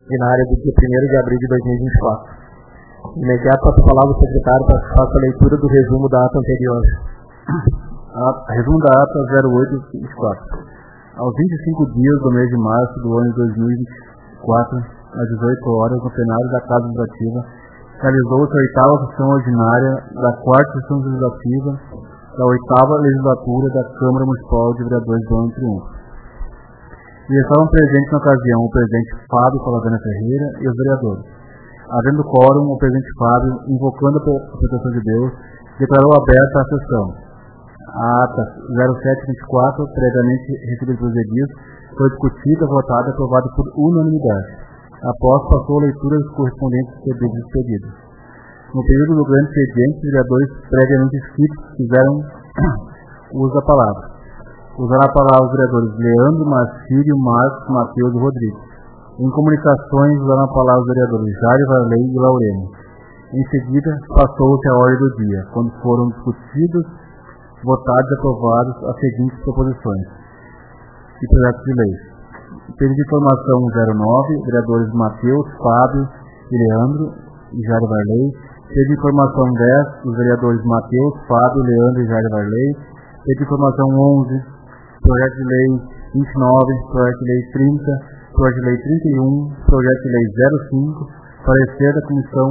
ordinária do dia 1º de abril de 2024. Imediato passo a palavra ao secretário para que faça a leitura do resumo da ata anterior. Resumo da ata 0824. Aos 25 dias do mês de março do ano de 2024, às 18 horas, no plenário da Casa Legislativa, realizou-se a 8ª sessão ordinária da 4ª sessão legislativa da 8ª legislatura da Câmara Municipal de Vereadores do ano Triunfo. E estavam presentes na ocasião o presidente Fábio Paladena Ferreira e os vereadores. Havendo quórum, o presidente Fábio, invocando a proteção de Deus, declarou aberta a sessão. A ata 0724, previamente recebida pelos edis, foi discutida, votada e aprovada por unanimidade. Após, passou a leitura dos correspondentes pedidos. No período do grande expediente, os vereadores previamente inscritos fizeram uso da palavra. Usaram a palavra os vereadores Leandro, Marcílio, Marcos, Matheus e Rodrigo. Em comunicações, usaram a palavra os vereadores Jair, Varley e Laurene. Em seguida, passou-se a ordem do dia, quando foram discutidos, votados e aprovados as seguintes proposições e projetos de lei. Pedido de informação 09, vereadores Matheus, Fábio e Leandro e Jair Varley. Pedido de informação 10, os vereadores Matheus, Fábio, Leandro e Jair Varley. Pedido de informação 11, projeto de lei 29, projeto de lei 30, projeto de lei 31, projeto de lei 05, parecer da Comissão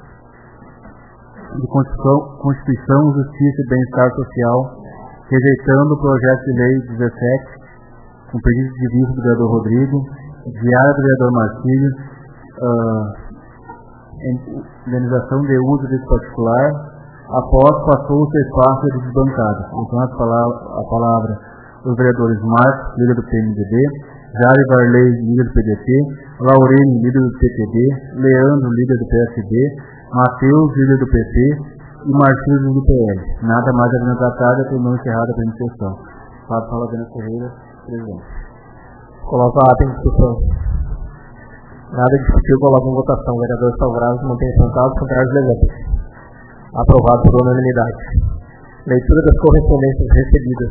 de Constituição, Justiça e Bem-Estar Social, rejeitando o projeto de lei 17, com pedido de vista do vereador Rodrigo, diário do vereador Marcílio, indenização de uso desse particular. Após, passou-se a espaço de desbancada. Então, a palavra os vereadores Marcos, líder do PMDB, Jair Varley, líder do PDT, Laurene, líder do PTB, Leandro, líder do PSD, Matheus, líder do PP e Marcílio, líder do PL. Nada mais apresentado, terminou encerrada a primeira sessão. Fábio Paladena Ferreira, presidente. Coloco a ata em discussão. Nada discutiu, coloco em votação. Vereadores favoráveis mantêm sentados, contrários levantam. Aprovado por unanimidade. Leitura das correspondências recebidas.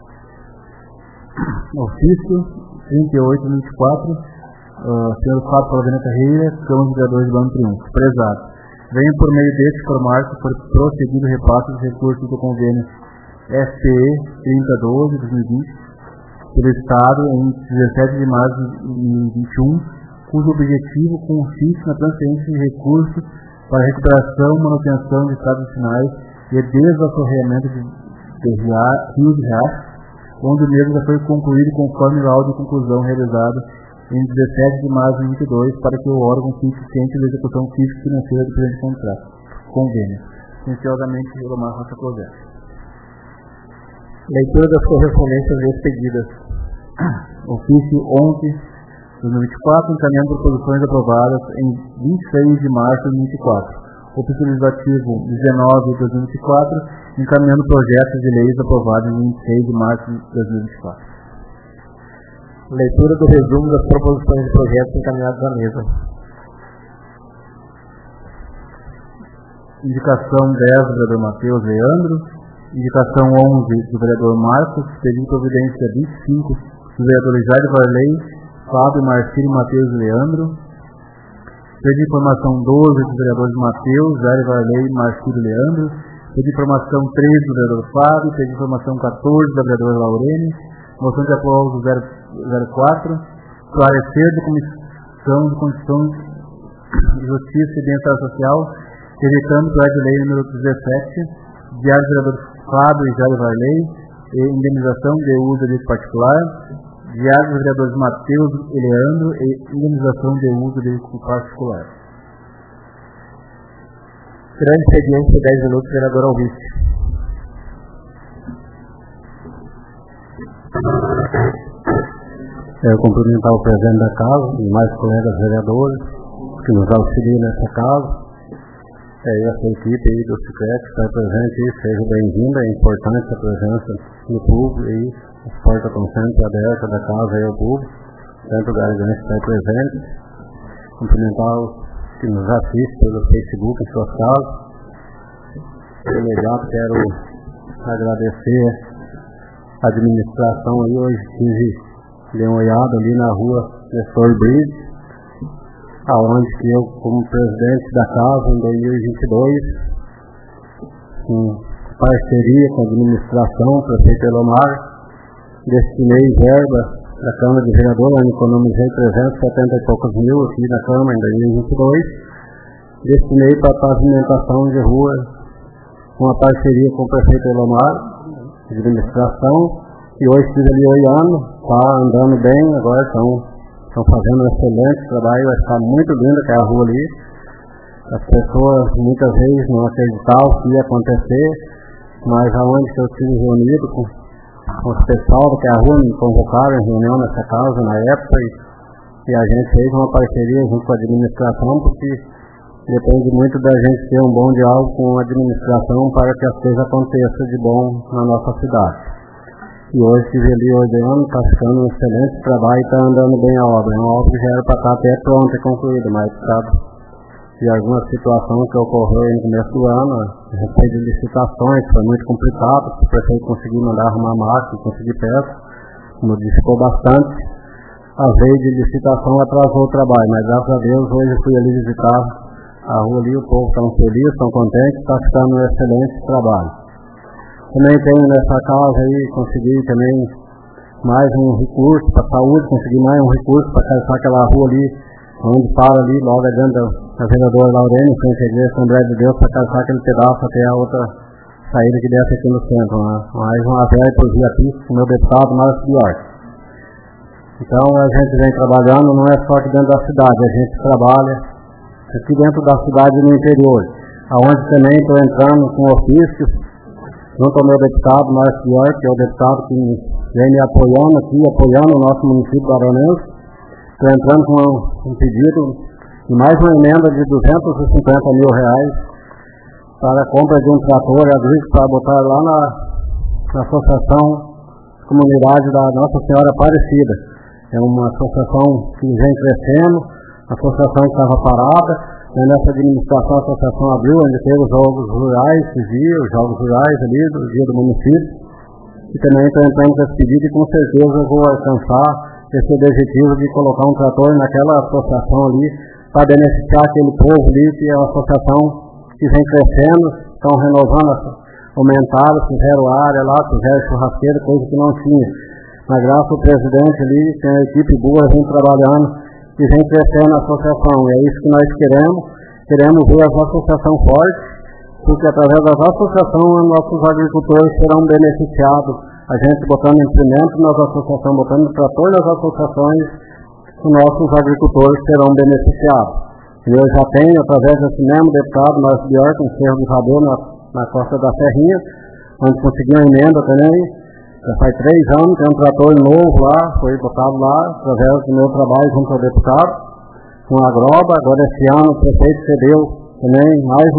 Ofício 3824, senhor Fábio Paladena Ferreira, Câmara de Vereadores do ano Triunfo. Prezado, venho por meio deste informar que foi procedido o repasse dos recursos do convênio SPE 3012 de 2020 pelo Estado em 17 de março de 2021, cujo objetivo consiste na transferência de recursos para recuperação e manutenção de estradas vicinais e desassoreamento de rios de riachos, onde o mesmo já foi concluído conforme o laudo de conclusão realizado em 17 de março de 2022, para que o órgão fique ciente da execução física e financeira do presente contrato. Convênio. Silenciosamente, Romar Rocha Clover. Leitura das correspondências expedidas. Ofício 11, 2024, encaminhando proposições aprovadas em 26 de março de 2024. Ofício legislativo 19 de 2024, encaminhando projetos de leis aprovados em 26 de março de 2024. Leitura do resumo das proposições de projetos encaminhados à mesa. Indicação 10 do vereador Matheus Leandro. Indicação 11 do vereador Marcos. Pedido de providência 25 do vereador Jair Varley, Fábio, Marcílio, Matheus e Leandro. Pedido de informação 12 dos vereadores Matheus, Jair Varley, Marcílio e Leandro. Pedido de informação 13 do vereador Fábio. Pedido de informação 14 da vereadora Laurene. Moção de aplauso 04. Parecer da Comissão de Constituição, Justiça e Bem-Estar Social, rejeitando o projeto de lei número 17, diário do vereador Fábio e Jair Varley, e indenização de uso desse particular, diário dos vereadores Matheus e Leandro, e indenização de uso desse particular. Grande expediente de 10 minutos, vereador Alviste. Cumprimentar o presidente da casa e mais colegas vereadores que nos auxiliam nessa casa. Essa equipe aí do Cicret que está presente, seja bem-vinda. É importante a presença do público e as portas estão sempre abertas da casa e ao público, sempre o Gargante está presente. Cumprimentar os que nos assistem pelo Facebook em suas casas. De imediato quero agradecer a administração aí. Hoje tive dei uma olhada ali na rua Nestor Bride, aonde que eu, como presidente da casa, em 2022, em parceria com a administração, o prefeito Elomar, destinei verba da Câmara de Vereadores, onde economizei 370 e poucos mil aqui na Câmara em 2022, destinei para a pavimentação de rua, uma parceria com o prefeito Elomar, de administração, e hoje estive ali olhando, está andando bem, agora estão fazendo um excelente trabalho, vai ficar muito linda aquela rua ali. As pessoas muitas vezes não acreditavam que ia acontecer, mas aonde que eu estive reunido com os pessoal daquela rua, me convocaram em reunião nessa casa na época, e a gente fez uma parceria junto com a administração, porque depende muito da gente ter um bom diálogo com a administração para que as coisas aconteçam de bom na nossa cidade. E hoje estive ali olhando, está ficando um excelente trabalho e está andando bem a obra. É uma obra que já era para estar até pronta e concluída, mas sabe, de alguma situação que ocorreu no começo do ano, a respeito de licitações, foi muito complicado, o prefeito conseguiu mandar arrumar máquina, conseguir peça, modificou bastante. Às vezes de licitação atrasou o trabalho, mas graças a Deus hoje eu fui ali visitar a rua ali, o povo está feliz, estão contentes, está ficando um excelente trabalho. Também tenho nessa casa aí, consegui também mais um recurso para a saúde, consegui mais um recurso para calçar aquela rua ali, onde para ali, logo adiante a vereadora Laurene, frente à igreja Assembleia de Deus, para calçar aquele pedaço até a outra saída que desce aqui no centro. Mais uma verba por via pista, meu deputado Márcio Duarte. Então a gente vem trabalhando, não é só aqui dentro da cidade, a gente trabalha aqui dentro da cidade e no interior, aonde também estou entrando com ofícios, junto ao meu deputado Márcio Duarte, que é o deputado que vem me apoiando aqui, apoiando o nosso município do Aranense. Estou entrando com um pedido de mais uma emenda de R$250 mil para a compra de um trator agrícola para botar lá na Associação Comunidade da Nossa Senhora Aparecida. É uma associação que vem crescendo, a associação que estava parada, nessa administração a associação abriu, onde teve os jogos rurais esses dias, os jogos rurais ali, do dia do município, e também estou entrando com esse pedido e com certeza eu vou alcançar esse objetivo de colocar um trator naquela associação ali, para beneficiar aquele povo ali, que é uma associação que vem crescendo, estão renovando, aumentaram, fizeram área lá, fizeram churrasqueira, coisa que não tinha. Mas graças ao presidente ali, tem a equipe boa, vem trabalhando e vem crescendo a associação. E é isso que nós queremos ver a associação forte, porque através da associação nossos agricultores serão beneficiados. A gente botando implemento nas associações, botando trator nas associações, os nossos agricultores serão beneficiados. E eu já tenho, através desse mesmo deputado, Márcio Duarte, um Cerro de Rabô na costa da Serrinha, onde consegui uma emenda também. Já faz 3 anos, tem um trator novo lá, foi botado lá, através do meu trabalho junto ao deputado, com a Agroba. Agora esse ano o prefeito cedeu também mais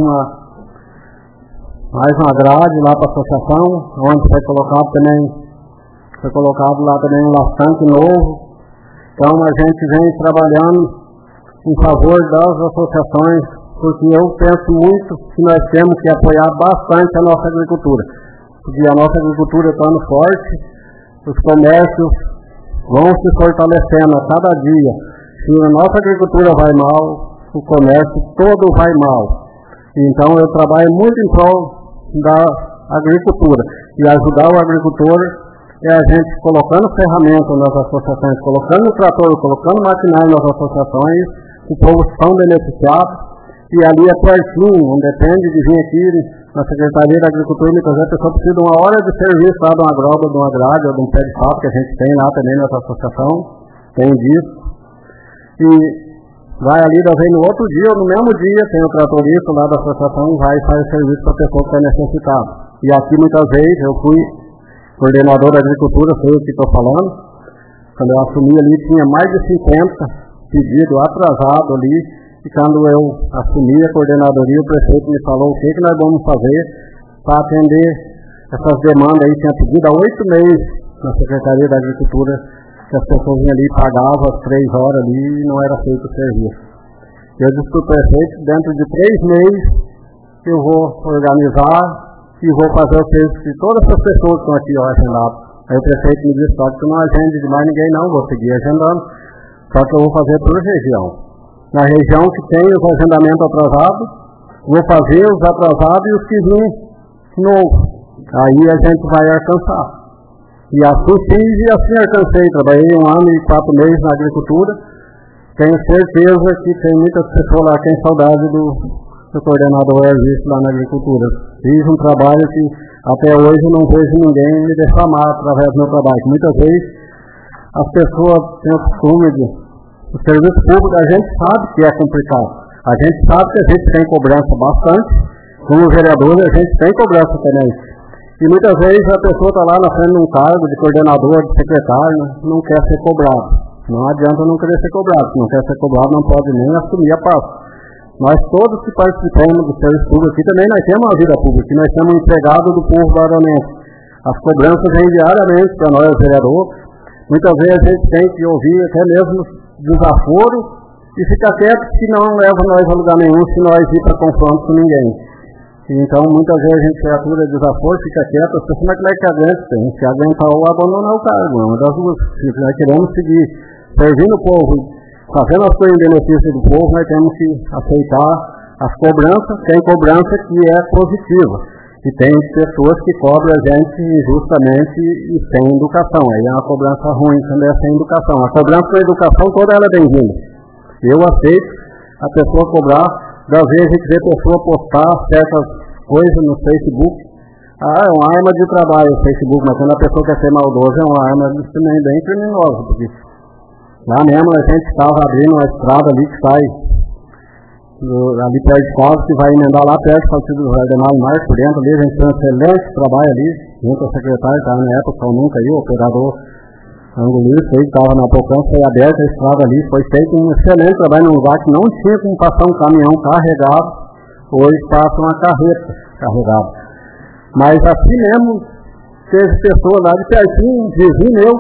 uma grade lá para a associação, onde foi colocado lá também um laçante novo. Então a gente vem trabalhando em favor das associações, porque eu penso muito que nós temos que apoiar bastante a nossa agricultura, porque a nossa agricultura está no forte, os comércios vão se fortalecendo a cada dia. Se a nossa agricultura vai mal, o comércio todo vai mal. Então eu trabalho muito em prol da agricultura, e ajudar o agricultor é a gente colocando ferramentas nas associações, colocando trator, colocando maquinário nas associações, o povo são beneficiados, e ali é pertinho, não depende de vir aqui na Secretaria da Agricultura, muitas vezes a pessoa precisa de uma hora de serviço lá de uma groba, de uma grade, ou de um pé de papo que a gente tem lá também nessa associação, tem disso, e vai ali, vem no outro dia, ou no mesmo dia, tem o tratorista lá da associação, vai e faz o serviço para a pessoa que está necessitada. E aqui muitas vezes eu fui coordenador da agricultura, foi o que estou falando, quando eu assumi ali tinha mais de 50 pedidos atrasados ali, e quando eu assumi a coordenadoria, o prefeito me falou o que nós vamos fazer para atender essas demandas aí. Tinha pedido há 8 meses na Secretaria da Agricultura, que as pessoas vinham ali e pagavam as 3 horas ali e não era feito o serviço. Eu disse para o prefeito, dentro de 3 meses eu vou organizar e vou fazer o serviço de todas as pessoas que estão aqui agendadas. Aí o prefeito me disse, só que tu não agende de mais ninguém não, vou seguir agendando, só que eu vou fazer por região. na região que tem os agendamentos atrasados, vou fazer os atrasados e os que vêm novo. Aí a gente vai alcançar. E assim fiz e assim alcancei. Trabalhei 1 ano e 4 meses na agricultura. Tenho certeza que tem muitas pessoas lá que têm saudade do coordenador Ervisto lá na agricultura. Fiz um trabalho que até hoje eu não vejo ninguém me defamar através do meu trabalho. Muitas vezes as pessoas têm o costume de... O serviço público a gente sabe que é complicado. A gente sabe que a gente tem cobrança bastante. Como vereador a gente tem cobrança também. E muitas vezes a pessoa está lá na frente de um cargo de coordenador, de secretário, não quer ser cobrado. Não adianta não querer ser cobrado. Se não quer ser cobrado não pode nem assumir a pasta. Nós todos que participamos do serviço público aqui também nós temos uma vida pública. Nós temos empregados do povo da Aranense. As cobranças vêm diariamente para nós, vereador. Muitas vezes a gente tem que ouvir até mesmo desaforo e ficar quieto que não leva nós a lugar nenhum se nós ir para confronto com ninguém. Então muitas vezes a gente atura desaforo, fica quieto, as pessoas não é que aguenta, tem que aguentar ou abandonar o cargo, uma das duas. Se nós queremos seguir servindo o povo, fazendo as coisas em benefício do povo, nós temos que aceitar as cobranças. Tem cobrança que é positiva e tem pessoas que cobram a gente injustamente e sem educação. Aí é uma cobrança ruim também, é sem educação. A cobrança com a educação toda ela é bem-vinda. Eu aceito a pessoa cobrar. Das vezes a gente vê a pessoa postar certas coisas no Facebook. É uma arma de trabalho o Facebook, mas quando a pessoa quer ser maldosa é uma arma também bem criminosa, porque lá mesmo a gente estava abrindo uma estrada ali que sai ali perto de casa, que vai emendar lá perto do Partido do Ardenal Marques, por dentro ali, a gente fez um excelente trabalho ali, junto ao secretário, estava na época, ou nunca aí, o operador Angolino, que estava na Pocão, foi aberta a estrada ali, foi feito um excelente trabalho num lugar que não tinha como passar um caminhão carregado, hoje passa uma carreta carregada. Mas assim mesmo, teve pessoas lá de pertinho, vizinho meu,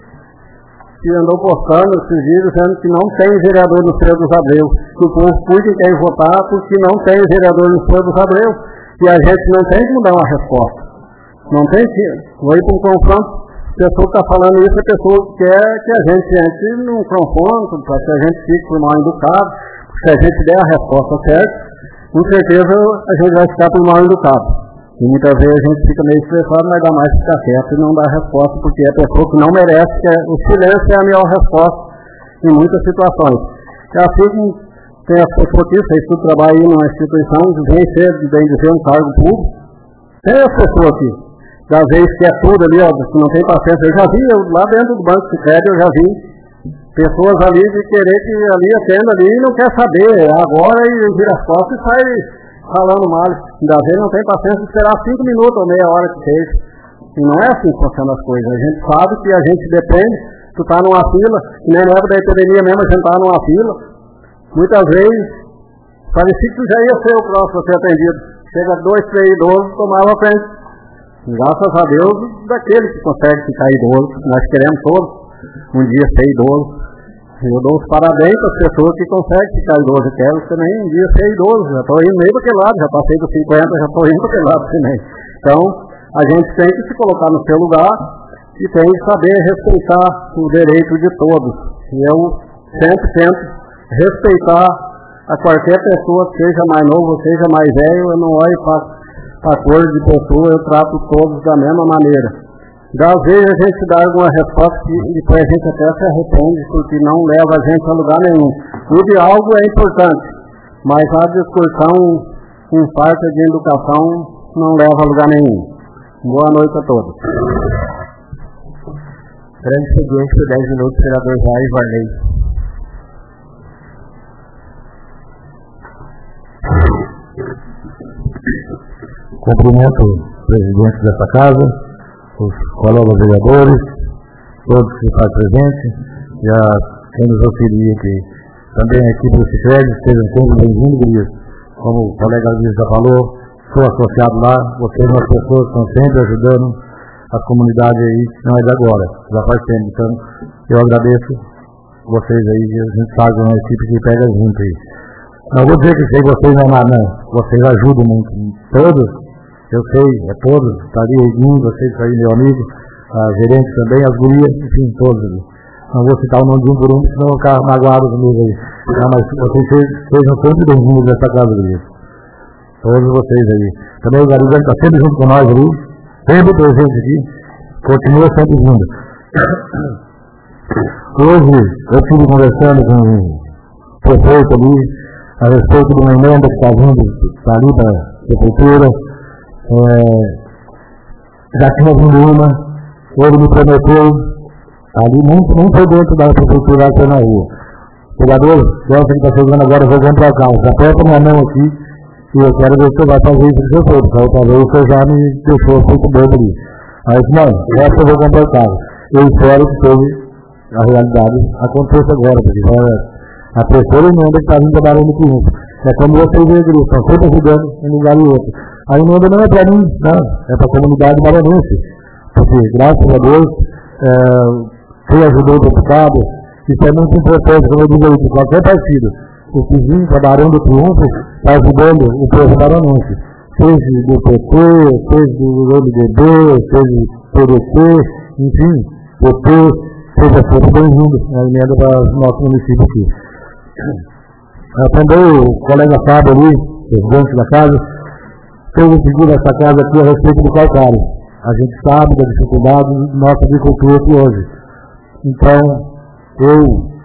que andou postando esses vídeos dizendo que não tem vereador no Freio dos Abreu, que o povo cuide quem votar porque não tem vereador no Freio dos Abreu, e a gente não tem como dar uma resposta. Não tem que... Vou ir para um confronto, a pessoa está falando isso, a pessoa quer que a gente entre num confronto, para que a gente fique por mal educado, se a gente der a resposta certa, com certeza a gente vai ficar por mal educado. E muitas vezes a gente fica meio estressado, mas dá mais ficar quieto e não dá resposta, porque é a pessoa que não merece, que o silêncio é a melhor resposta em muitas situações. É assim que tem as pessoas que fez tudo trabalho em uma instituição, vem ser, bem dizer, um cargo público. Tem as pessoas aqui, que às vezes quer tudo ali, ó, que não tem paciência. Eu já vi, lá dentro do banco de crédito, eu já vi pessoas ali de querer que ali atenda ali e não quer saber, agora e vira as costas e sai falando mal. Ainda vezes não tem paciência de esperar 5 minutos ou meia hora que seja. E não é assim que funcionam as coisas. A gente sabe que a gente depende, tu tá numa fila, que nem na época da epidemia mesmo, a gente tá numa fila. Muitas vezes, parecia que tu já ia ser o próximo a ser atendido. Chega 2, 3 idosos, tomava a frente. Graças a Deus, daquele que consegue ficar idoso, nós queremos todos um dia ser idoso. Eu dou os parabéns para as pessoas que conseguem ficar idoso. Eu quero também um dia ser idoso. Já estou indo meio para aquele lado, já passei dos 50, já estou indo para aquele lado também. Então, a gente tem que se colocar no seu lugar e tem que saber respeitar o direito de todos. E eu sempre tento respeitar a qualquer pessoa, seja mais novo, seja mais velho. Eu não olho para a cor de pessoa, eu trato todos da mesma maneira. Às vezes a gente dá alguma resposta e depois a gente até se arrepende, porque não leva a gente a lugar nenhum. O diálogo é importante, mas a discussão com falta de educação não leva a lugar nenhum. Boa noite a todos. Grande seguinte por 10 minutos, vereador Jair Varley. Cumprimento o presidente dessa casa, os colegas vereadores, todos que estão presentes, e a quem nos auxilia aqui. Também a equipe do Cicred, sejam todos bem-vindos, como o colega Luiz já falou, sou associado lá, vocês são as pessoas que estão sempre ajudando a comunidade aí, não é de agora, já faz tempo. Então, eu agradeço vocês aí, a gente sabe que é uma equipe que pega junto aí. Não vou dizer que sei vocês não, vocês ajudam muito, todos. Eu sei, é todos, está ali Edinho, vocês aí, meu amigo, a gerente também, as gurias, enfim, todos ali. Não vou citar o nome de um por um, senão vou ficar magoado comigo aí. Não, mas vocês sejam sempre bem-vindos nessa casa, igreja. Todos vocês aí. Também o Garizano está sempre junto com nós ali, sempre presente aqui, continua sempre vindo. Hoje eu estive conversando com o prefeito ali a respeito de uma emenda que está vindo ali para a prefeitura. Já tinha vindo uma, ele me prometeu, ali nem foi dentro da prefeitura, lá foi na rua. Vereador, Deus que está chegando agora, eu vou comprar o carro. Aperta minha mão aqui e eu quero ver se você vai fazer isso que você fez, porque a outra vez você já me deixou muito bobo ali. Mas não, essa eu vou comprar o carro. Eu espero que seja a realidade aconteça agora, porque a terceira emenda que está vindo trabalhando com isso. É como vocês veem, estão sempre ajudando em um lugar e outro. A emenda não é para mim, não, é para a comunidade maranhense. Porque, graças a Deus, quem ajudou o deputado, isso é muito importante, como eu digo aí, de qualquer partido. O que vem para Barão do Triunfo está ajudando o povo maranhense. Seja do PT, seja do MDB, seja do PDT, enfim, PT, seja sempre bem-vindo a emenda para o nosso município aqui. Também o colega Fábio ali, presidente da casa, fez um pedido nessa casa aqui a respeito do calcário. A gente sabe da dificuldade da nossa agricultura aqui hoje. Então, eu,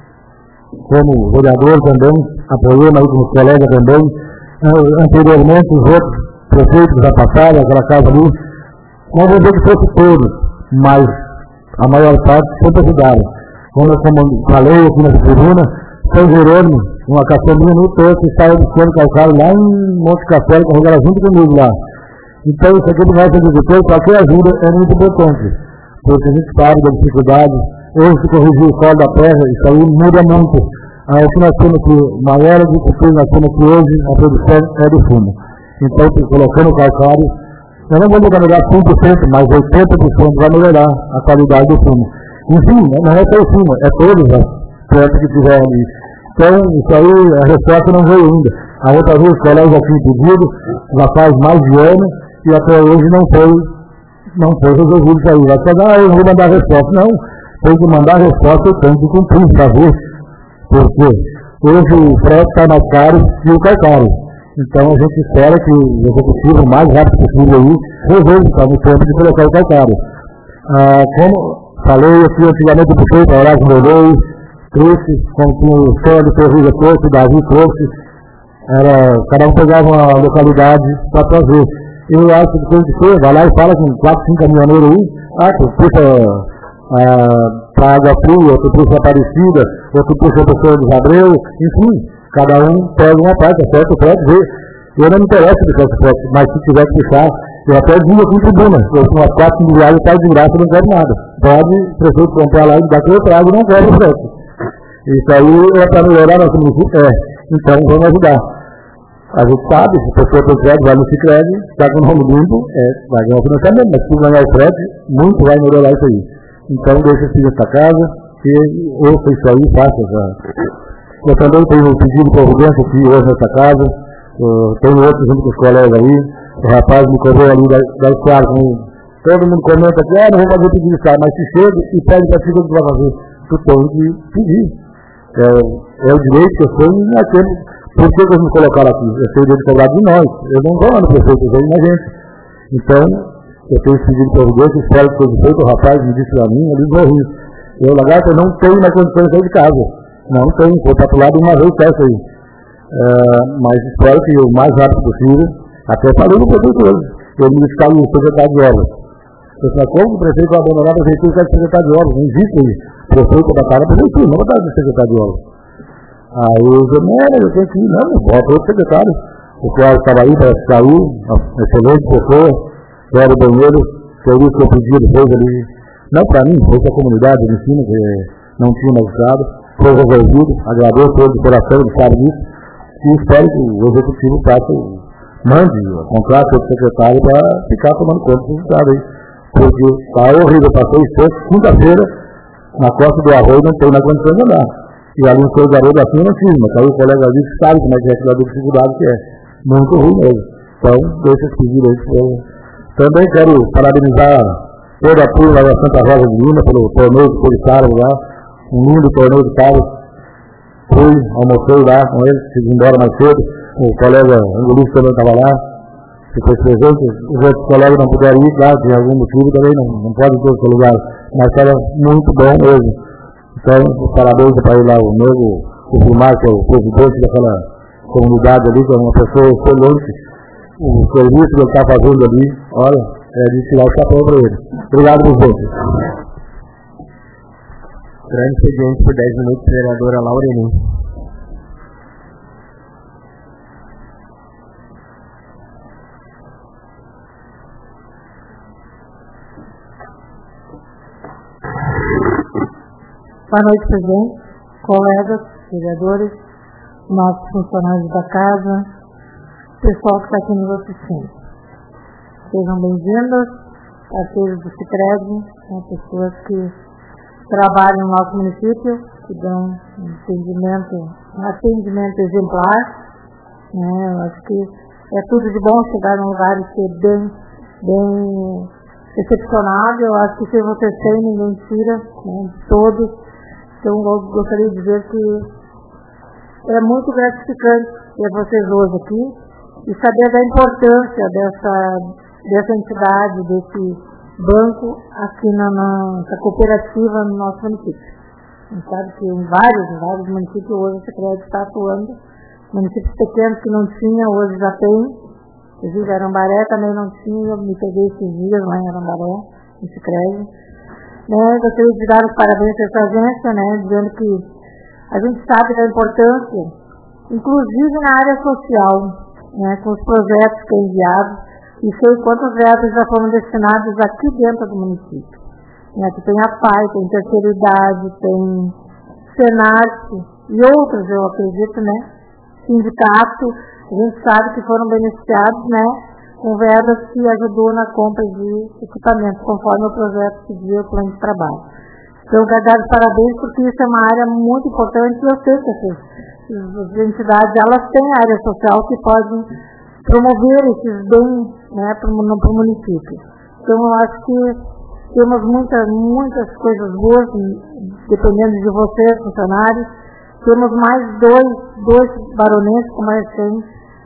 como vereador também, apoiei, mas com os colegas também, anteriormente os outros prefeitos já passaram, aquela casa ali, não vou dizer que fosse todos, mas a maior parte sempre ajudaram. Como eu falei aqui na tribuna, São Jerônimo, uma caçambinha no topo, que saiu buscando calcário lá em Monte Castelo, que jogaram junto comigo lá. Então, isso aqui do nosso agricultor, qualquer ajuda é muito importante, porque a gente sabe da dificuldade. Hoje, se corrigir o solo da terra, isso aí muda muito. O que nós temos aqui, maior agricultura nós temos aqui hoje, a produção é do fumo. Então, colocando o calcário, eu não vou melhorar 5%, mas 80% vai melhorar a qualidade do fumo. Enfim, não é só o fumo, é todas as plantas que tiveram ali. Então, isso aí, a resposta não veio ainda. A outra vez, os colegas já tinham pedido, já faz mais de ano, e até hoje não foi resolvido isso aí. Vai chegar, eu vou mandar a resposta. Não, tem que mandar a resposta, eu tenho que cumprir, fazer. Porque hoje o frete está mais caro que o calcário. Então a gente espera que o executivo, o mais rápido possível aí, resolva, está no tempo de colocar o calcário. Como falei aqui antigamente, eu puxei para orar com o Lelei, trouxe, como tinha o Sérgio Ferreira trouxe, o Davi trouxe, cada um pegava uma localidade para trazer. Eu acho que tem que ser, vai lá e fala com 4, 5 caminhoneiros aí, que puxa para Água Fria, outro puxa Aparecida, outro puxa para o Senhor dos Abreu, enfim, cada um pega uma parte, acerta o frete, vê. Eu não me interesso de esse frete, mas se tiver que puxar, eu até digo aqui em tribuna, eu com umas 4, 5 reais está de graça, não quero nada. Pode o prefeito comprar lá e dar que eu trago e não quero o frete. Isso aí é para melhorar nosso município? Então vamos ajudar. A gente sabe, se a pessoa tem crédito, vai no Sicredi, está com o nome limpo, vai ganhar o financiamento, mas se ganhar o crédito, muito vai melhorar isso aí. Então deixa assim essa casa, que ouça isso aí, faça essa. Eu também tenho um pedido de providência aqui hoje nessa casa, tenho outro junto com os colegas aí, o rapaz me cobrou ali da escola com ele. Todo mundo comenta aqui, não vou fazer pedido de mas se chega e pede para ti o que vai fazer. Tu tem que pedir. É o direito que eu tenho e aquele. Por que eles me colocaram aqui? Eu tenho o direito de cobrar de nós. Eu não vou lá no prefeito, eu venho na gente. Então, eu tenho esse pedido de providência, espero que seja feito. O rapaz me disse para mim, ali no Rio. Eu, lagarto, eu não tenho mais condições de sair de casa. Não tenho, vou estar para o lado uma vez só isso aí. Mas espero que o mais rápido possível, até falei no prefeito hoje, ele me disse que o secretário de obras. Eu falei, como o prefeito vai abandonar a prefeitura que é secretário de obras? Não existe aí. O prefeito vai botar na prefeitura, não vai botar no secretário de obras. Aí eu disse, eu tenho que ir, não, bota outro secretário. O qual estava aí, parece que saiu, excelente pessoa, era o banheiro, fez o que eu pedi, ele fez ali, não para mim, foi para a comunidade de ensino, que não tinha magistrado, foi resolvido, agradeço ele de coração, ele sabe disso, e espero que o executivo mande o contrato do secretário para ficar tomando conta do resultado aí. Porque está horrível, passei esforço, quinta-feira, na costa do Arroio, não tem mais condição de andar. E ali no seu garoto assim não tinha, mas aí o colega ali sabe como é que é aquela dificuldade que é. Muito ruim mesmo. Então, deixa esse pedido aí. Também quero parabenizar todo a turma da Santa Rosa de Lima pelo torneio que eles estavam lá. um lindo torneio de carros. Fui, almocei lá com eles, fiz embora mais cedo, o colega Angolista também estava lá, que foi presente, os outros colegas não puderam ir, claro, tinha algum motivo também, não pode ir todo lugar, mas estava muito bom mesmo. Então, parabéns para ele lá, o Vilmar, que é o presidente daquela comunidade ali, que é uma pessoa excelente, o serviço que ele está fazendo ali, olha, é de tirar o chapéu para ele. Obrigado, presidente. Grande expediente por 10 minutos, vereadora Laurelin. Boa noite, presidente, colegas, vereadores, nossos funcionários da casa, pessoal que está aqui nos assistindo. Sejam bem-vindos, parceiros do Sicredi, pessoas que trabalham no nosso município, que dão um atendimento exemplar. Eu acho que é tudo de bom chegar num lugar e ser bem recepcionado. Eu acho que se você tem, ninguém tira, de todos. Então, eu gostaria de dizer que é muito gratificante ter vocês hoje aqui e saber da importância dessa entidade, desse banco aqui nessa cooperativa no nosso município. A gente sabe que em vários municípios hoje o Sicredi está atuando. Municípios pequenos que não tinha, hoje já tem. Inclusive Arambaré também não tinha, eu me peguei esses dias lá em Arambaré, no Sicredi. Gostaria de dar os parabéns a essa agência, dizendo que a gente sabe da importância, inclusive na área social, com os projetos que é enviados, e sei quantos verbos já foram destinados aqui dentro do município. Aqui tem a PAI, tem Terceira Idade, tem Senarte e outros, eu acredito, sindicato, a gente sabe que foram beneficiados, com verbas que ajudou na compra de equipamentos, conforme o projeto pedia o plano de trabalho. Então, eu quero dar os parabéns, porque isso é uma área muito importante, e eu sei que as entidades, elas têm área social que podem promover esses bens para o município. Então, eu acho que temos muitas coisas boas, dependendo de vocês, funcionários. Temos mais dois baronenses, como é recente.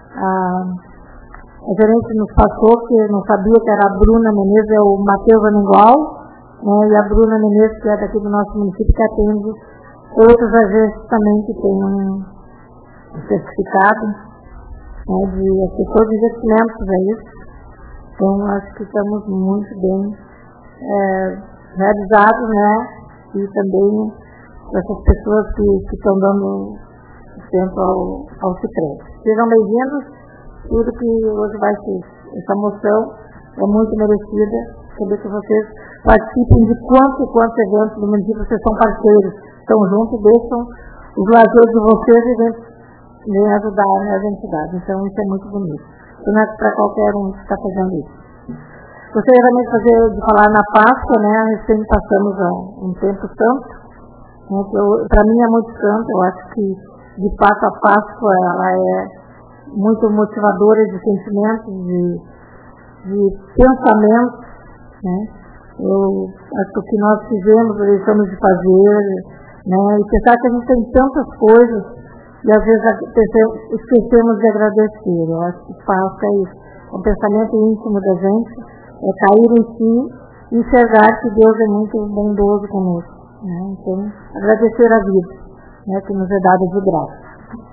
A gerente nos passou, que não sabia que era a Bruna Menezes, é o Matheus Aningual, e a Bruna Menezes, que é daqui do nosso município, que atende outros agentes também que têm um certificado de assessor de investimentos, é isso. Então, acho que estamos muito bem realizados, e também essas pessoas que estão dando tempo ao Sicredi. Sejam bem-vindos. Tudo que hoje vai ser, essa moção é muito merecida. Saber que vocês participem de quantos eventos do município, vocês são parceiros, estão juntos, deixam os lazeres de vocês e vêm ajudar as entidades. Então isso é muito bonito. Isso não é para qualquer um que está fazendo isso. Gostaria também de falar na Páscoa, recém passamos um tempo santo. Para mim é muito santo, eu acho que de fato a Páscoa ela é muito motivadora de sentimentos, de pensamentos. Eu acho que o que nós fizemos, deixamos de fazer, e pensar que a gente tem tantas coisas e às vezes esquecemos de agradecer. Eu acho que Páscoa é isso, é um pensamento íntimo da gente, é cair em si e enxergar que Deus é muito bondoso conosco. Então, agradecer a vida que nos é dada de graça.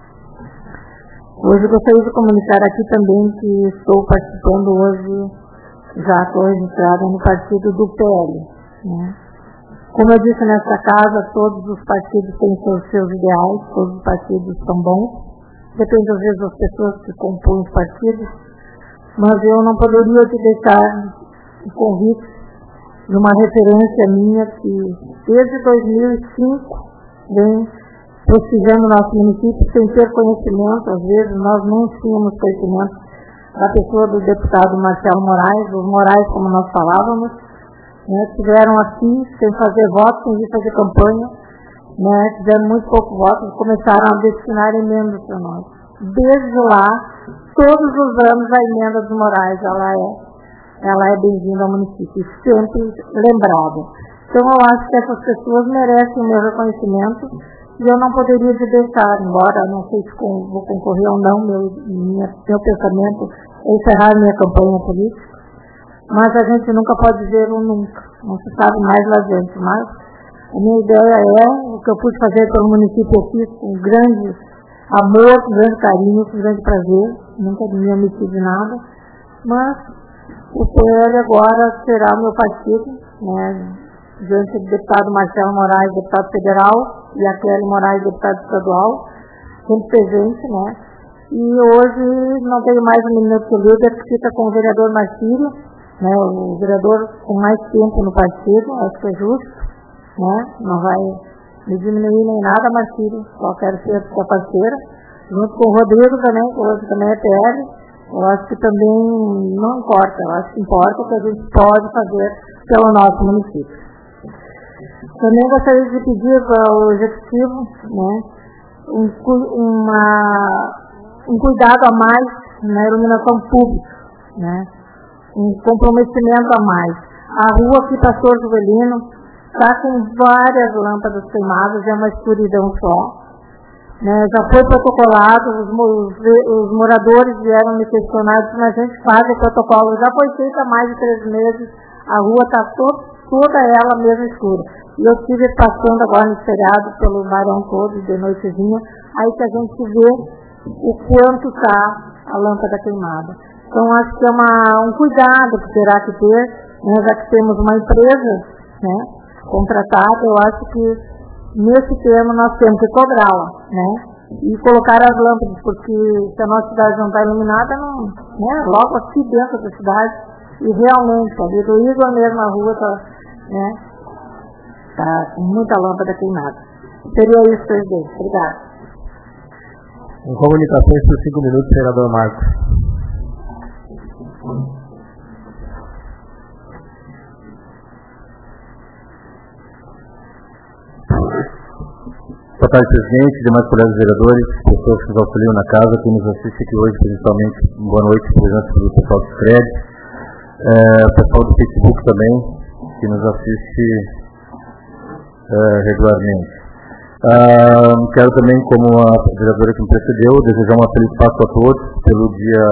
Hoje gostaria de comunicar aqui também que estou participando hoje, já estou registrada no partido do PL. Como eu disse nessa casa, todos os partidos têm seus ideais, todos os partidos são bons. Depende às vezes das pessoas que compõem os partidos, mas eu não poderia te deixar o convite de uma referência minha que desde 2005 vem pesquisando o nosso município sem ter conhecimento. Às vezes nós não tínhamos conhecimento da pessoa do deputado Marcelo Moraes, os Moraes, como nós falávamos, tiveram assim, sem fazer voto, sem fazer campanha, fizeram muito pouco voto e começaram a destinar emendas para nós. Desde lá, todos os anos a emenda dos Moraes, ela é bem-vinda ao município, sempre lembrada. Então eu acho que essas pessoas merecem o meu reconhecimento e eu não poderia deixar, embora não sei se vou concorrer ou não, meu pensamento é encerrar minha campanha política, mas a gente nunca pode dizer um nunca, não se sabe mais lá dentro, mas a minha ideia é o que eu pude fazer pelo município aqui com grande amor, com grande carinho, com grande prazer, nunca me omiti de nada, mas o PL agora será meu partido, né, diante do deputado Marcelo Moraes, deputado federal, e a Kelly Moraes, deputado estadual, sempre presente, né? E hoje não tenho mais um minuto líder que fica com o vereador Marcílio, né? O vereador com mais tempo no partido, acho que é justo, né? Não vai me diminuir nem nada, Marcílio, só quero ser sua parceira, junto com o Rodrigo também, que hoje também é PL. Eu acho que também não importa, eu acho que importa o que a gente pode fazer pelo nosso município. Também gostaria de pedir ao Executivo, né, um cuidado a mais na iluminação pública, né, um comprometimento a mais. A rua aqui, Pastor Juvelino, está com várias lâmpadas queimadas, é uma escuridão só. Né, já foi protocolado, os moradores vieram me questionar, mas a gente faz o protocolo, já foi feito há mais de 3 meses, a rua está toda ela mesmo escura. E eu estive passando agora no feriado pelo Barão todo, de noitezinha, aí que a gente vê o quanto está a lâmpada queimada. Então acho que é um cuidado que terá que ter, né, já que temos uma empresa, né, contratada, eu acho que nesse termo nós temos que cobrá-la, né, e colocar as lâmpadas, porque se a nossa cidade não está iluminada, não, né, logo aqui dentro da cidade, e realmente, ali do Igor mesmo, a rua está, né, tá com muita lâmpada queimada. Seria isso, presidente. Obrigado. Em comunicações por 5 minutos, vereador Marcos. Boa tarde, presidente, demais colegas vereadores, pessoas que nos auxiliam na casa, que nos assistem aqui hoje, principalmente, boa noite, presidente do pessoal do Fred, pessoal do Facebook também, que nos assiste regularmente. Quero também, como a vereadora que me precedeu, desejar uma feliz Páscoa a todos pelo dia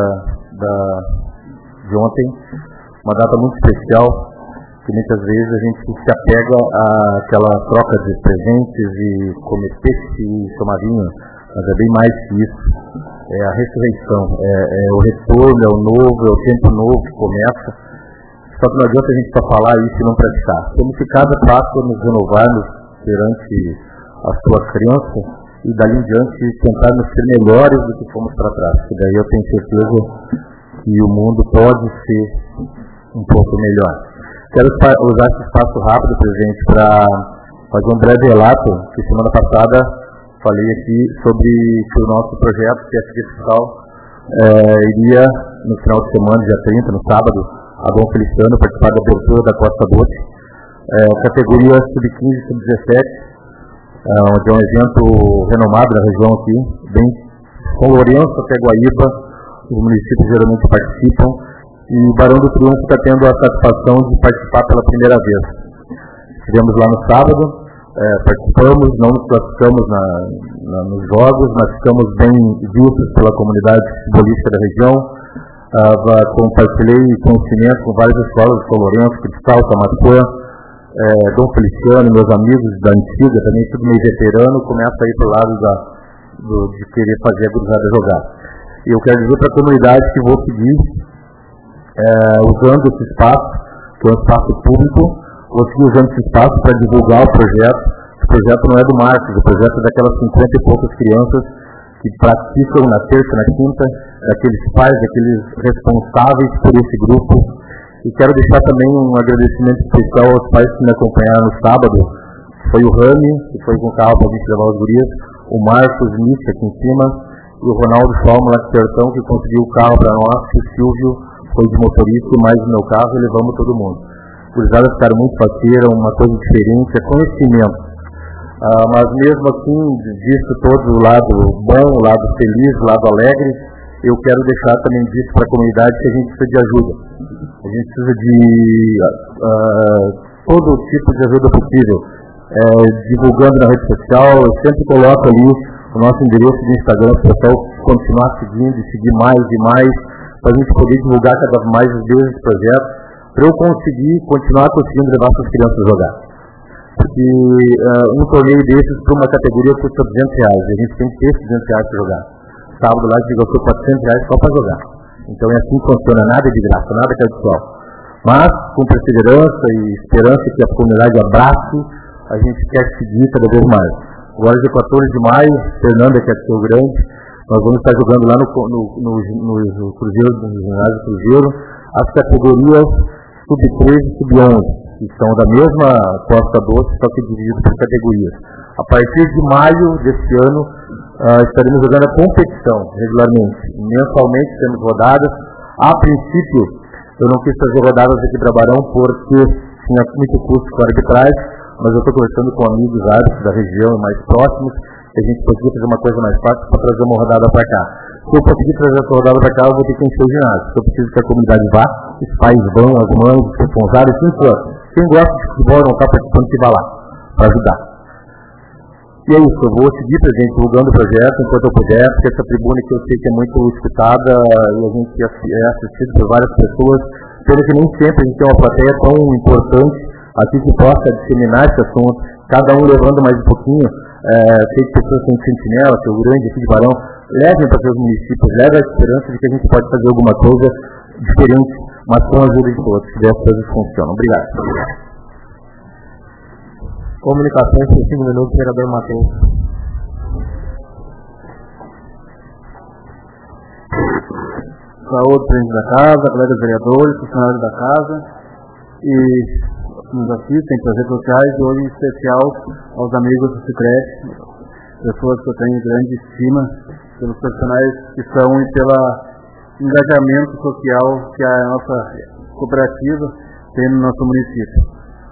de ontem, uma data muito especial, que muitas vezes a gente se apega àquela troca de presentes e comer peixe e tomar vinho, mas é bem mais que isso. É a ressurreição, é o retorno, é o novo, é o tempo novo que começa. Só que não adianta a gente só falar isso e não praticar. Temos que cada Páscoa nos renovarmos perante a sua crença e dali em diante tentarmos ser melhores do que fomos para trás. E daí eu tenho certeza que o mundo pode ser um pouco melhor. Quero usar esse espaço rápido, presidente, para fazer um breve relato, que semana passada falei aqui sobre que o nosso projeto, que é fiscal, iria no final de semana, dia 30, no sábado, a Dom Feliciano, participar da abertura da Costa Doce, categoria sub-15 e sub-17, onde é um evento renomado na região aqui, bem São Lourenço até Guaíba, os municípios geralmente participam, e Barão do Triunfo está tendo a satisfação de participar pela primeira vez. Estivemos lá no sábado, participamos, não nos classificamos nos jogos, mas ficamos bem vistos pela comunidade futebolística da região. Compartilhei conhecimento com várias escolas de São Lourenço, Cristal, Camacuã, Dom Feliciano, meus amigos da antiga, também tudo meio veterano, começa a ir para o lado de querer fazer a gurizada jogar. E eu quero dizer para a comunidade que vou seguir usando esse espaço, que é um espaço público, vou seguir usando esse espaço para divulgar o projeto. O projeto não é do Marcos, o projeto é daquelas 50 e poucas crianças que praticam na terça, na quinta, daqueles pais, daqueles responsáveis por esse grupo. E quero deixar também um agradecimento especial aos pais que me acompanharam no sábado. Foi o Rami, que foi com o carro para a gente levar os gurias, o Marcos Nietzsche aqui em cima, e o Ronaldo Salmo lá de Sertão, que conseguiu o carro para nós, e o Silvio foi de motorista e mais no meu carro, e levamos todo mundo. Os gurizadas ficaram muito parceiras, uma coisa diferente, é conhecimento. Mas mesmo assim, disso todo, o lado bom, o lado feliz, o lado alegre, eu quero deixar também disso para a comunidade que a gente precisa de ajuda. A gente precisa de todo tipo de ajuda possível, divulgando na rede social. Eu sempre coloco ali o nosso endereço de Instagram para o pessoal continuar seguindo e seguir mais e mais, para a gente poder divulgar cada vez mais esse projeto, para eu continuar conseguindo levar essas crianças a jogar. Porque um torneio desses para uma categoria custa R$200, e a gente tem que ter esses R$200 para jogar. Sábado lá a gente gastou R$400 só para jogar. Então é assim que funciona, nada de graça, nada que é pessoal. Mas, com perseverança e esperança que a comunidade abrace, a gente quer seguir cada vez mais. Agora, dia 14 de maio, Fernanda, que é do Rio Grande, nós vamos estar jogando lá no Cruzeiro, no ginásio Cruzeiro, as categorias sub-13 e sub-11, que são da mesma Costa Doce, só que divididas por categorias. A partir de maio deste ano, estaremos jogando a competição regularmente. Mensalmente temos rodadas. A princípio, eu não quis fazer rodadas aqui para Barão porque tinha muito custo com a arbitragem, mas eu estou conversando com amigos árbitros da região e mais próximos, que a gente conseguir fazer uma coisa mais fácil para trazer uma rodada para cá. Se eu conseguir trazer essa rodada para cá, eu vou ter que encher o ginásio. Eu preciso que a comunidade vá, os pais vão, as mães, os responsáveis, quem for. Quem gosta de futebol não está participando, que vá lá, para ajudar. E é isso, eu vou seguir presente divulgando o projeto enquanto eu puder, porque essa tribuna que eu sei que é muito escutada e a gente é assistido por várias pessoas, pelo que nem sempre a gente tem uma plateia tão importante aqui que possa disseminar esse assunto, cada um levando mais um pouquinho. Sei que pessoas como Sentinela, que é o grande aqui de Barão, levem para seus municípios, levem a esperança de que a gente pode fazer alguma coisa diferente, mas com a ajuda de todos, que as coisas funcionam. Obrigado. Comunicações por 5 minutos, vereador Matheus. Saúde, presidente da casa, colegas vereadores, funcionários da casa e nos assistem pelas redes sociais, e hoje em especial aos amigos do Sicredi, pessoas que eu tenho grande estima pelos profissionais que são e pelo engajamento social que a nossa cooperativa tem no nosso município.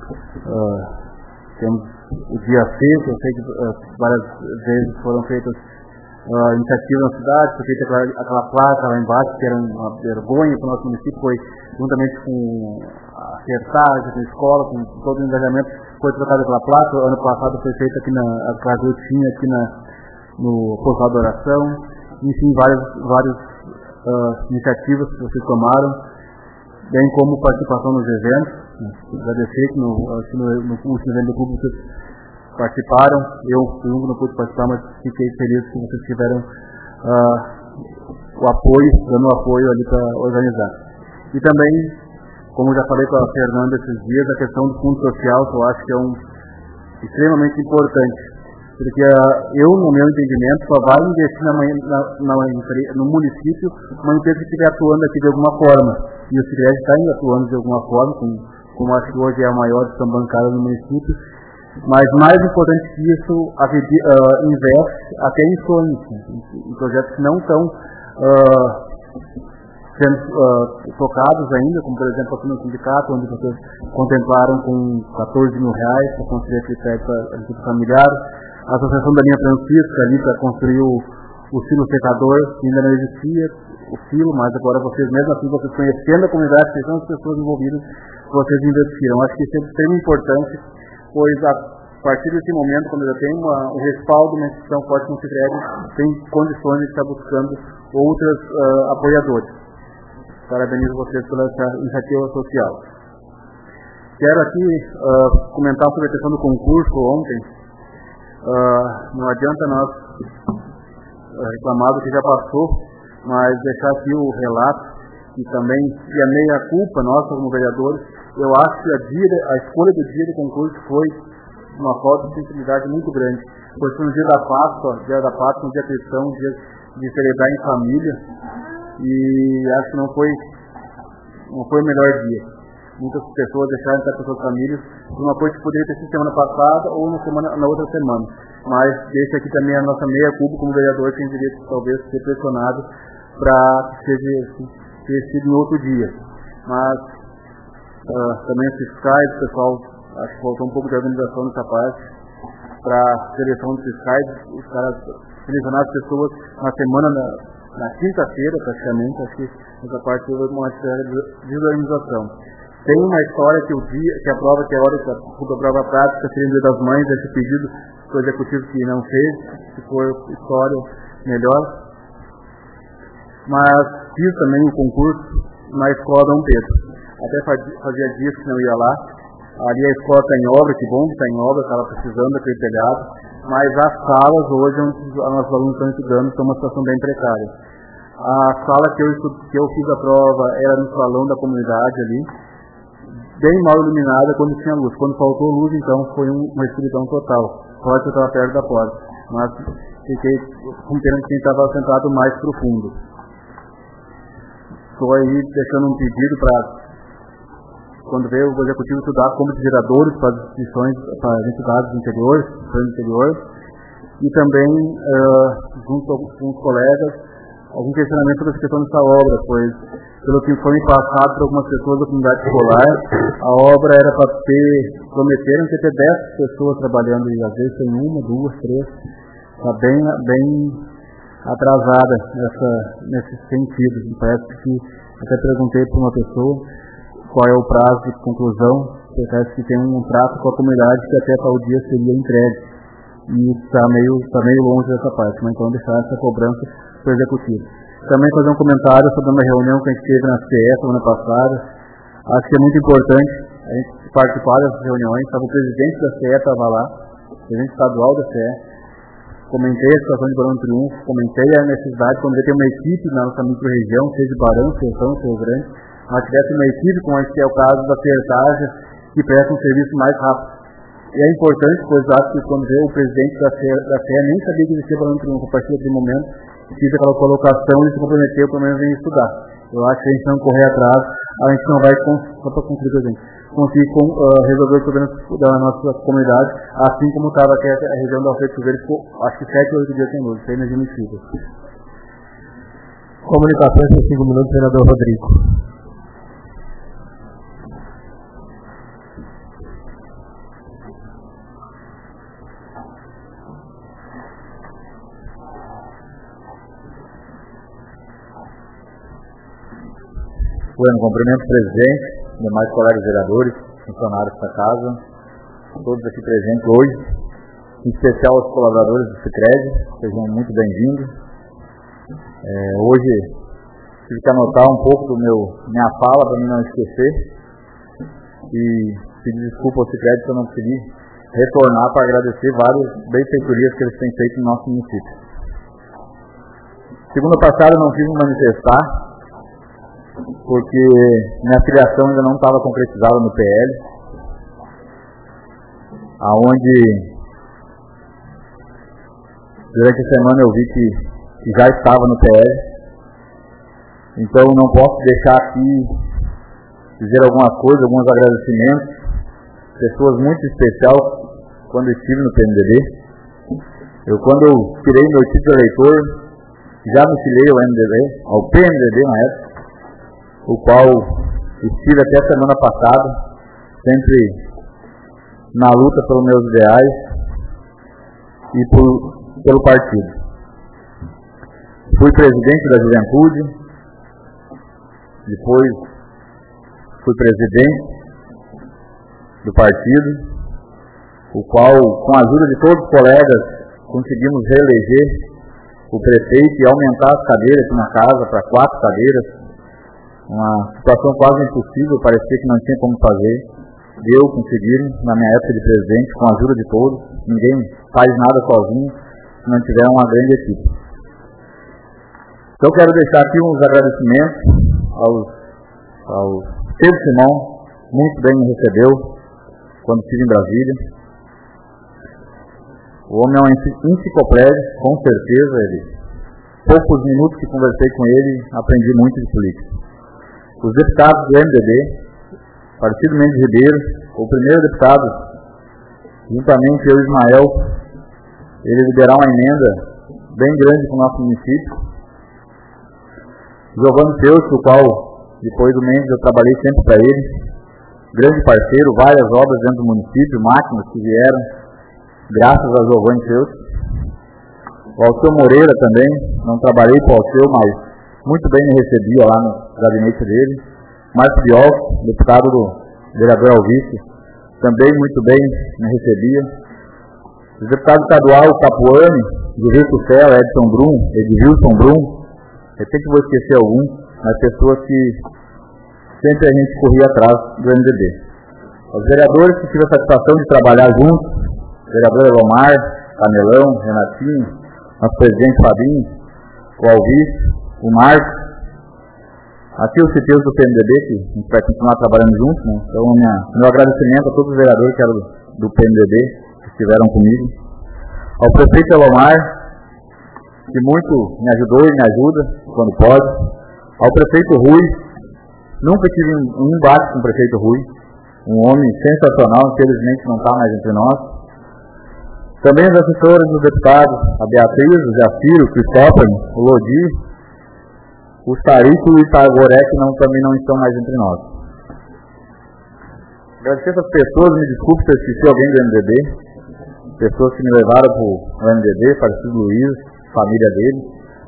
Temos o dia C, que eu sei que várias vezes foram feitas iniciativas na cidade, foi feita aquela placa lá embaixo, que era uma vergonha para o nosso município, foi juntamente com a secretaria, com a escola, com todo o engajamento, foi trocada aquela placa. Ano passado foi feita aqui na casa eu tinha aqui no posto de oração, enfim, várias iniciativas que vocês tomaram, bem como participação nos eventos. Agradecer que no último evento do clube vocês participaram. Eu não pude participar, mas fiquei feliz que vocês tiveram dando apoio ali para organizar. E também, como já falei com a Fernanda esses dias, a questão do fundo social, que eu acho que é extremamente importante. Porque eu, no meu entendimento, só vai investir no município uma empresa que estiver atuando aqui de alguma forma. E o Sicredi está atuando de alguma forma, como acho que hoje é a maior gestão bancária no município. Mas mais importante que isso, investe até em sonhos, em projetos que não estão sendo tocados ainda, como por exemplo aqui no sindicato, onde vocês contemplaram com R$14 mil para construir aquele prédio para agricultura familiar, a Associação da Linha Francisca ali para construir o silo secador, que ainda não existia, o silo, mas agora vocês, mesmo assim, vocês conhecendo a comunidade, vocês são as pessoas envolvidas, vocês investiram. Acho que isso é extremamente importante, pois a partir desse momento, quando já tem o respaldo de uma instituição forte como o Sicredi, tem condições de estar buscando outros apoiadores. Parabenizo vocês pela essa iniciativa social. Quero aqui comentar sobre a questão do concurso ontem. Não adianta nós reclamar do que já passou, mas deixar aqui o relato e também a meia-culpa nossa como vereadores. Eu acho que a escolha do dia do concurso foi uma falta de sensibilidade muito grande. Foi no dia da Páscoa, um dia cristão, um dia de celebrar em família, e acho que não foi o melhor dia. Muitas pessoas deixaram de estar com suas famílias por uma coisa que poderia ter sido semana passada ou na outra semana. Mas deixa aqui também a nossa meia-culpa como vereador, que deveria talvez ser pressionado para ter sido em outro dia. Mas também os fiscais, o pessoal, acho que faltou um pouco de organização nessa parte para a seleção dos fiscais, os caras selecionar as pessoas na semana, na quinta-feira praticamente. Acho que essa parte houve uma desorganização. Tem uma história que a prova teórica, a prova prática seria o Dia das Mães, esse pedido do executivo que não fez, se for história, melhor. Mas fiz também um concurso na escola Dom Pedro. Até fazia dias que não ia lá. Ali a escola está em obra, que bom que está em obra, estava precisando daquele telhado. Mas as salas hoje, onde os nossos alunos estão estudando, estão uma situação bem precária. A sala que eu fiz a prova era no salão da comunidade ali, bem mal iluminada quando tinha luz. Quando faltou luz, então, foi uma escuridão total. Pode eu estava perto da porta, mas fiquei com pena de quem estava sentado mais profundo. Estou aí deixando um pedido para, quando veio o executivo estudar como geradores para as instituições, para as entidades do interior, e também, junto com os colegas, algum questionamento sobre a questão dessa obra, pois, pelo que foi me passado por algumas pessoas da comunidade escolar, a obra era para prometeram que ia ter 10 pessoas trabalhando, e às vezes tem 1, 2, 3, está bem atrasada nesse sentido. Me parece que, até perguntei para uma pessoa qual é o prazo de conclusão, parece que tem um trato com a comunidade que até tal dia seria entregue, e está meio longe dessa parte, mas então deixar essa cobrança para o executivo. Também fazer um comentário sobre uma reunião que a gente teve na CE semana passada. Acho que é muito importante a gente participar dessas reuniões. Estava o presidente da CE, estava lá, o presidente estadual da CE. Comentei a situação de Barão do Triunfo, comentei a necessidade, quando ter uma equipe na nossa micro-região, seja de Barão, Sertão, Rio Grande, mas tivesse uma equipe, como que é o caso da Fertagem, que presta um serviço mais rápido. E é importante, pois acho que quando veio o presidente da CE nem sabia que existia Barão do Triunfo. A partir daquele momento, fiz aquela colocação e se comprometeu pelo menos em estudar. Eu acho que a gente não correr atrás, a gente não vai, só para concluir, conseguir resolver os problemas da nossa comunidade, assim como estava aqui a região da Alfredo Silveira, ficou acho que 7 ou 8 dias sem luz, sem energia no Chico. Comunicações em 5 minutos, senador Rodrigo. Bueno, cumprimento o presidente, demais colegas vereadores, funcionários da casa, todos aqui presentes hoje, em especial os colaboradores do Sicredi, sejam muito bem-vindos. Hoje tive que anotar um pouco minha fala para mim não esquecer e pedir desculpa ao Sicredi se eu não consegui retornar para agradecer várias benfeitorias que eles têm feito no nosso município. Segunda passada eu não quis me manifestar, porque minha filiação ainda não estava concretizada no PL, aonde durante a semana eu vi que já estava no PL, então não posso deixar aqui dizer algumas coisas, alguns agradecimentos, pessoas muito especiais quando estive no PMDB. Quando eu tirei meu título de eleitor, já me filiei ao PMDB na época, o qual estive até a semana passada, sempre na luta pelos meus ideais e pelo partido. Fui presidente da juventude, depois fui presidente do partido, o qual, com a ajuda de todos os colegas, conseguimos reeleger o prefeito e aumentar as cadeiras aqui na casa para 4 cadeiras. Uma situação quase impossível, parecia que não tinha como fazer. Eu consegui, na minha época de presidente, com a ajuda de todos. Ninguém faz nada sozinho se não tiver uma grande equipe. Então quero deixar aqui uns agradecimentos ao Pedro Simão, muito bem me recebeu quando estive em Brasília. O homem é uma enciclopédia, com certeza. Poucos minutos que conversei com ele, aprendi muito de política. Os deputados do MDB, Partido Mendes Ribeiro, o primeiro deputado, juntamente eu e Ismael, ele liderar uma emenda bem grande para o nosso município. Giovanni Teus, o qual, depois do Mendes, eu trabalhei sempre para ele, grande parceiro, várias obras dentro do município, máquinas que vieram, graças a Giovanni Teus. O Alceu Moreira também, não trabalhei para o Alceu, mas muito bem me recebia lá no gabinete dele. Márcio Biol, deputado do vereador Alvício, também muito bem me recebia. O deputado estadual Capuani, Gilberto Cela, Edilson Brum, de repente vou esquecer algum, mas pessoas que sempre a gente corria atrás do MDB. Os vereadores que tive a satisfação de trabalhar juntos, o vereador Elomar, Canelão, Renatinho, nosso presidente Fabinho, o Alvício, o Marcos. Aqui eu citei os do PMDB, que a gente vai continuar trabalhando juntos, né? Então meu agradecimento a todos os vereadores que eram do PMDB, que estiveram comigo. Ao prefeito Elomar, que muito me ajudou e me ajuda quando pode. Ao prefeito Rui, nunca tive um embate com o prefeito Rui, um homem sensacional, infelizmente não está mais entre nós. Também os assessores dos deputados, a Beatriz, o Jaciro, o Cristófano, o Lodi, o Tarico e o Itagoré, que também não estão mais entre nós. Agradecer essas pessoas, me desculpe se eu esqueci alguém do MDB, pessoas que me levaram para o MDB, Partido Luiz, família dele.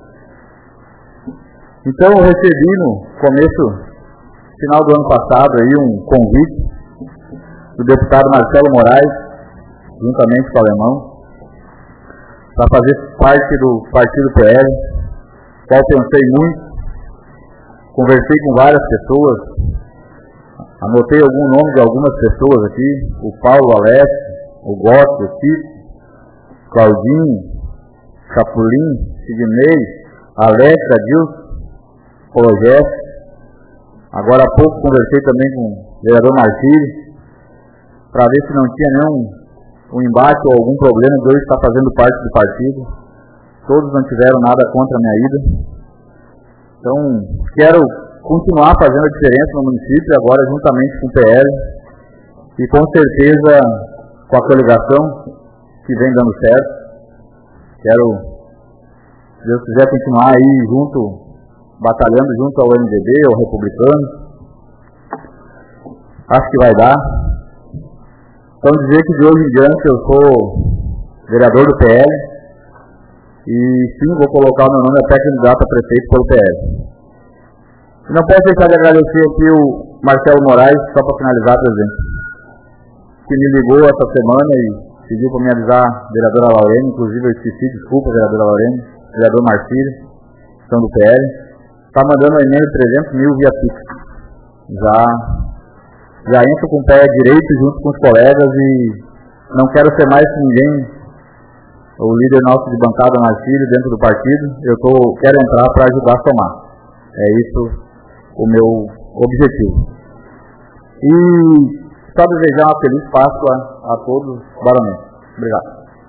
Então eu recebi no final do ano passado, aí, um convite do deputado Marcelo Moraes, juntamente com o Alemão, para fazer parte do Partido PL, qual pensei muito, conversei com várias pessoas, anotei algum nome de algumas pessoas aqui, o Paulo Alessio, o Gosto, o Tito, Claudinho, Chapulim, Sidney, Alex, Adilson, Projeto. Agora há pouco conversei também com o vereador Martírio, para ver se não tinha nenhum embate ou algum problema de eu estar fazendo parte do partido. Todos não tiveram nada contra a minha ida. Então, quero continuar fazendo a diferença no município, agora juntamente com o PL, e com certeza com a coligação que vem dando certo. Quero, se Deus quiser, continuar aí batalhando junto ao MDB, ao Republicano. Acho que vai dar. Então, dizer que de hoje em diante eu sou vereador do PL e sim, vou colocar o meu nome até candidato a prefeito pelo PL. E não posso deixar de agradecer aqui o Marcelo Moraes, só para finalizar, presidente, que me ligou essa semana e pediu para me avisar a vereadora Laurene, inclusive eu esqueci, desculpa, vereadora Laurene, vereador Marcílio, são do PL, está mandando uma emenda de 300 mil via Pix. Já entro com o pé direito junto com os colegas e não quero ser mais que ninguém, o líder nosso de bancada, Marcílio, dentro do partido. Quero entrar para ajudar a somar. É isso o meu objetivo. E só desejar uma feliz Páscoa a todos os baronenses. Obrigado.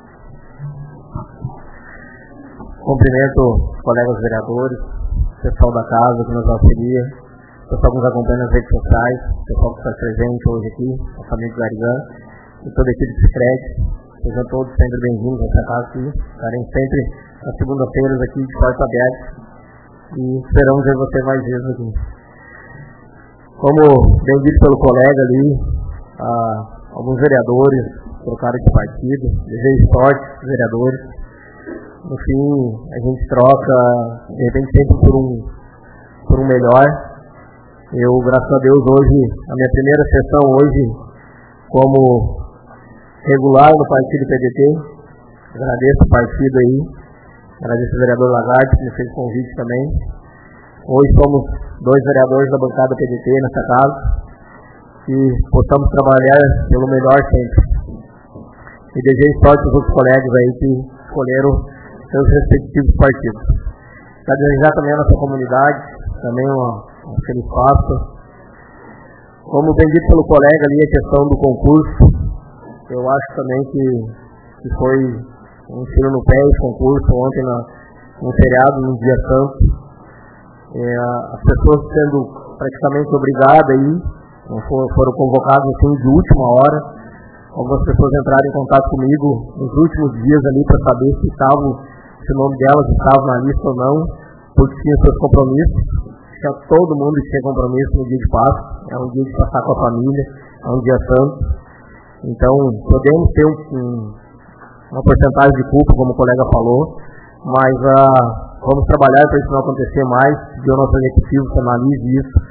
Cumprimento os colegas vereadores, pessoal da casa que nos auxilia, pessoal que nos acompanha nas redes sociais, pessoal que está presente hoje aqui, nosso amigo Garigan, e toda a equipe de Scred. Sejam todos sempre bem-vindos a essa casa aqui. Estarem sempre nas segundas-feiras aqui de porta aberta e esperamos ver você mais vezes aqui. Como bem dito pelo colega ali, alguns vereadores trocaram de partido, desejo sorte aos vereadores. No fim, a gente troca, de repente, sempre por um melhor. Eu, graças a Deus, hoje, a minha primeira sessão hoje, como regular no partido PDT, agradeço o partido aí, agradeço o vereador Lagarde, que me fez convite também. Hoje somos 2 vereadores da bancada PDT nessa casa, e possamos trabalhar pelo melhor sempre. E desejo sorte aos outros colegas aí que escolheram seus respectivos partidos. Quero desejar também a nossa comunidade, também uma feliz Páscoa. Como bem dito pelo colega ali, a questão do concurso, eu acho também que foi um tiro no pé esse concurso ontem no feriado, no dia santo. As pessoas sendo praticamente obrigadas aí, foram convocadas assim de última hora. Algumas pessoas entraram em contato comigo nos últimos dias ali para saber se o nome delas estava na lista ou não, porque tinham seus compromissos. Todo mundo tinha compromisso no dia de Páscoa, é um dia de passar com a família, é um dia santo. Então, podemos ter uma porcentagem de culpa, como o colega falou, mas vamos trabalhar para isso não acontecer mais, que o nosso executivo analise isso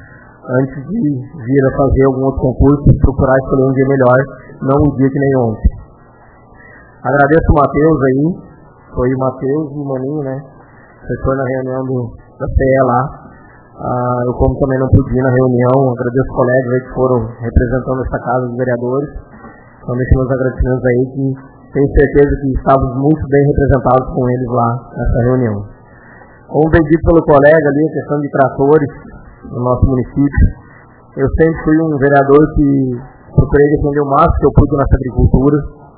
antes de vir a fazer algum outro concurso, procurar escolher um dia melhor, não um dia que nem ontem. Agradeço o Matheus aí, foi o Matheus e o Maninho, né? Você foi na reunião da CE lá. Eu, como também não pude ir na reunião, agradeço os colegas aí que foram representando essa casa dos vereadores. Então, deixo meus agradecimentos aí, que tenho certeza que estávamos muito bem representados com eles lá nessa reunião. Como bem dito pelo colega ali, a questão de tratores no nosso município, eu sempre fui um vereador que procurei defender o máximo que eu pude nessa agricultura.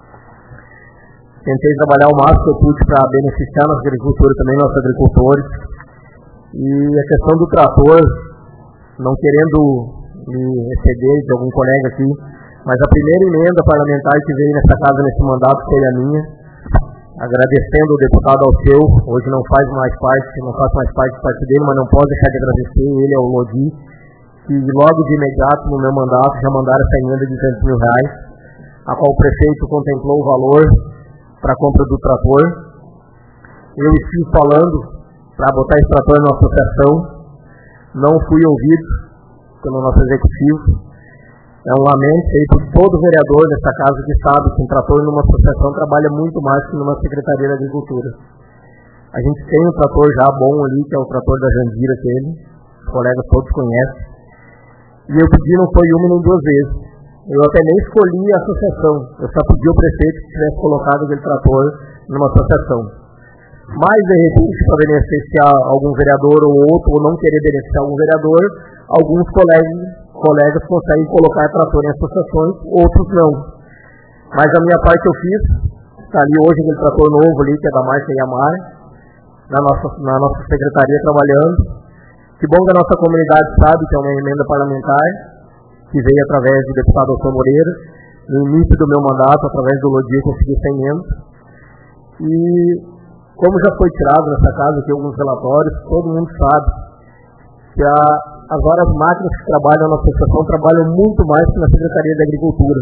Tentei trabalhar o máximo que eu pude para beneficiar nossa agricultura e também nossos agricultores. E a questão do trator, não querendo me exceder de algum colega aqui, mas a primeira emenda parlamentar que veio nessa casa nesse mandato foi a minha, agradecendo ao deputado Alceu, hoje não faço mais parte do partido dele, mas não posso deixar de agradecer, ele é o Lodi, que logo de imediato no meu mandato já mandaram essa emenda de R$200 mil, a qual o prefeito contemplou o valor para a compra do trator. Eu estive falando para botar esse trator na associação, não fui ouvido pelo nosso executivo. É um lamento aí por todo vereador dessa casa que sabe que um trator numa associação trabalha muito mais que numa secretaria da agricultura. A gente tem um trator já bom ali, que é o trator da Jandira, os colegas todos conhecem. E eu pedi não foi uma nem duas vezes. Eu até nem escolhi a associação, eu só pedi ao prefeito que tivesse colocado aquele trator numa associação. Mas, de repente, para beneficiar algum vereador ou outro, ou não querer beneficiar algum vereador, alguns colegas conseguem colocar trator em associações, outros não. Mas a minha parte eu fiz, está ali hoje aquele trator novo ali, que é da marca Yamaha, na nossa secretaria trabalhando. Que bom que a nossa comunidade sabe que é uma emenda parlamentar, que veio através do deputado Alceu Moreira, no início do meu mandato, através do Lodi, eu consegui essa emenda. E como já foi tirado nessa casa aqui alguns relatórios, todo mundo sabe que as várias máquinas que trabalham na associação trabalham muito mais que na Secretaria da Agricultura.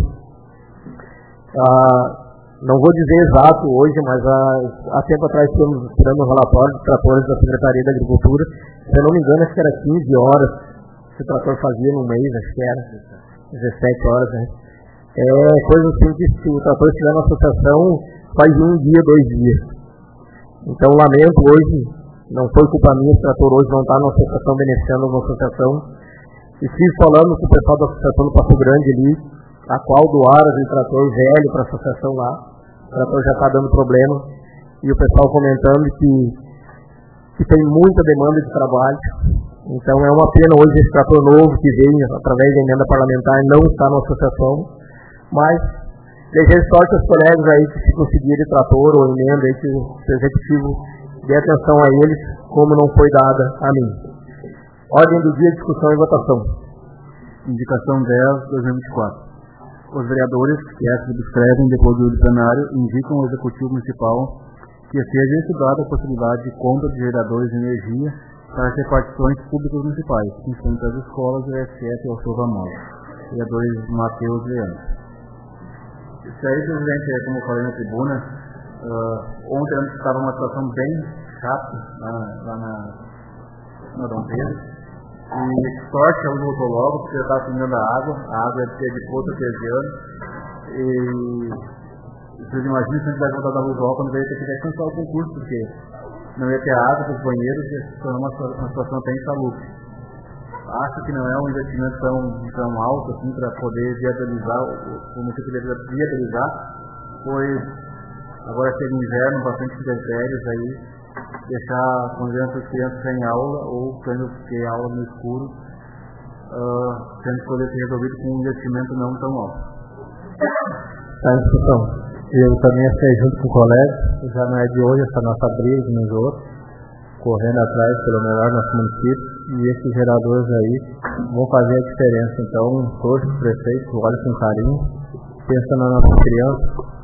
Não vou dizer exato hoje, mas há tempo atrás estamos tirando um relatório de tratores da Secretaria da Agricultura. Se eu não me engano, acho que era 15 horas que o trator fazia no mês, acho que era 17 horas, né? É coisa assim que se o trator estiver na associação, faz um dia, 2 dias. Então, lamento hoje, não foi culpa minha, esse trator hoje não está na associação, beneficiando uma associação. E estive falando com o pessoal da associação do Passo Grande ali, a qual doaram aquele trator velho para a associação lá. O trator já está dando problema. E o pessoal comentando que tem muita demanda de trabalho. Então é uma pena hoje esse trator novo que veio através da emenda parlamentar não está na associação. Mas desejo sorte aos colegas aí que se conseguirem trator ou emenda aí, que o executivo dê atenção a eles, como não foi dada a mim. Ordem do dia, discussão e votação. Indicação 10/2024. Os vereadores que se subscrevem depois do plenário indicam ao Executivo Municipal que seja estudada a possibilidade de compra de geradores de energia para as repartições públicas municipais, incluindo as escolas do SF e ao seu ramal. Vereadores Matheus e Leandro. Isso aí, presidente, como eu falei na tribuna, ontem estava uma situação bem chata lá na Dom Pedro. E sorte, a luz voltou logo, porque já estava terminando a água é de poço artesiano. E vocês imaginam se a gente vai voltar da luz logo quando veio ter que cancelar o concurso, porque não ia ter água para os banheiros e se tornou uma situação até insalubre. Acho que não é um investimento tão alto assim para poder viabilizar, como se poderia viabilizar, pois agora chega o inverno, bastante intempéries aí, deixar as crianças sem aula ou tendo que ter aula no escuro, tendo que poder ser resolvido com um investimento não tão alto. Tá em discussão. Eu também sei junto com o colega, já não é de hoje essa nossa briga de uns outros, correndo atrás pelo melhor nosso município, e esses geradores aí vão fazer a diferença. Então, todos os prefeitos olhem com carinho, pensam nas nossas crianças.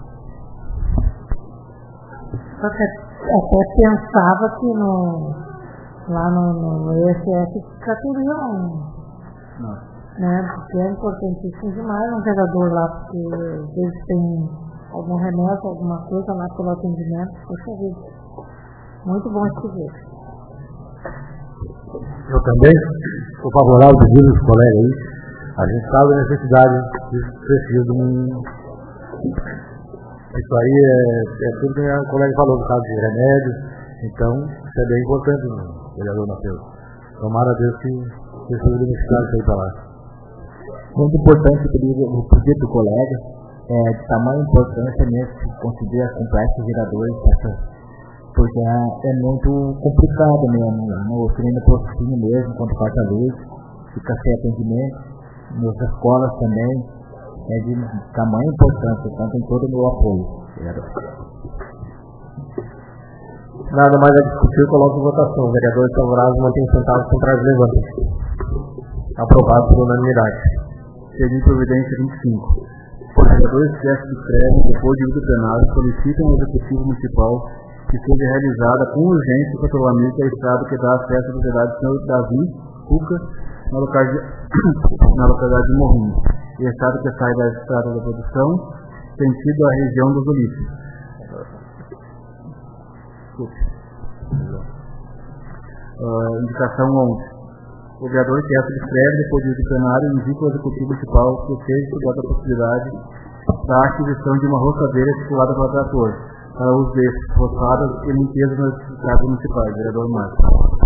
Até pensava que lá no ESF tratariam, né? Porque é importantíssimo demais um gerador lá, porque eles têm algum remédio, alguma coisa lá pelo atendimento. Poxa vida, muito bom esse vídeo. Eu também, Sou favorável ao pedido dos colegas aí. A gente sabe a necessidade de precisa. Isso aí é tudo que o colega falou, no caso de remédio. Então, isso é bem importante, vereador Matheus. Tomara a Deus que seja beneficiado isso aí para lá. Muito importante o pedido do colega, de tamanha importância mesmo conseguir as complexas vereadores, porque é muito complicado mesmo, o crime postinho mesmo, quando falta luz, fica sem atendimento, nas escolas também, é de tamanha importância, então tem todo o meu apoio. Nada mais a discutir, coloco em votação. Vereadores favoráveis mantêm sentados, contrários levantem. Aprovado por unanimidade. Seguir providência 25. Os vereadores que se inscrevem depois de uso plenário solicitam ao Executivo Municipal que seja realizada com urgência o patrulhamento da estrada que dá acesso à propriedade do Sr. Davi Cuca, na localidade de Morrinho. E a estrada que sai da estrada da produção, sentido à região dos Ulisses. Indicação 11. O vereador que se inscreve depois do plenário indica ao Executivo Municipal que seja estudada a possibilidade da aquisição de uma roçadeira titulada para trator, para uso de roçadas e limpeza nas estradas municipais. Vereador Marcos.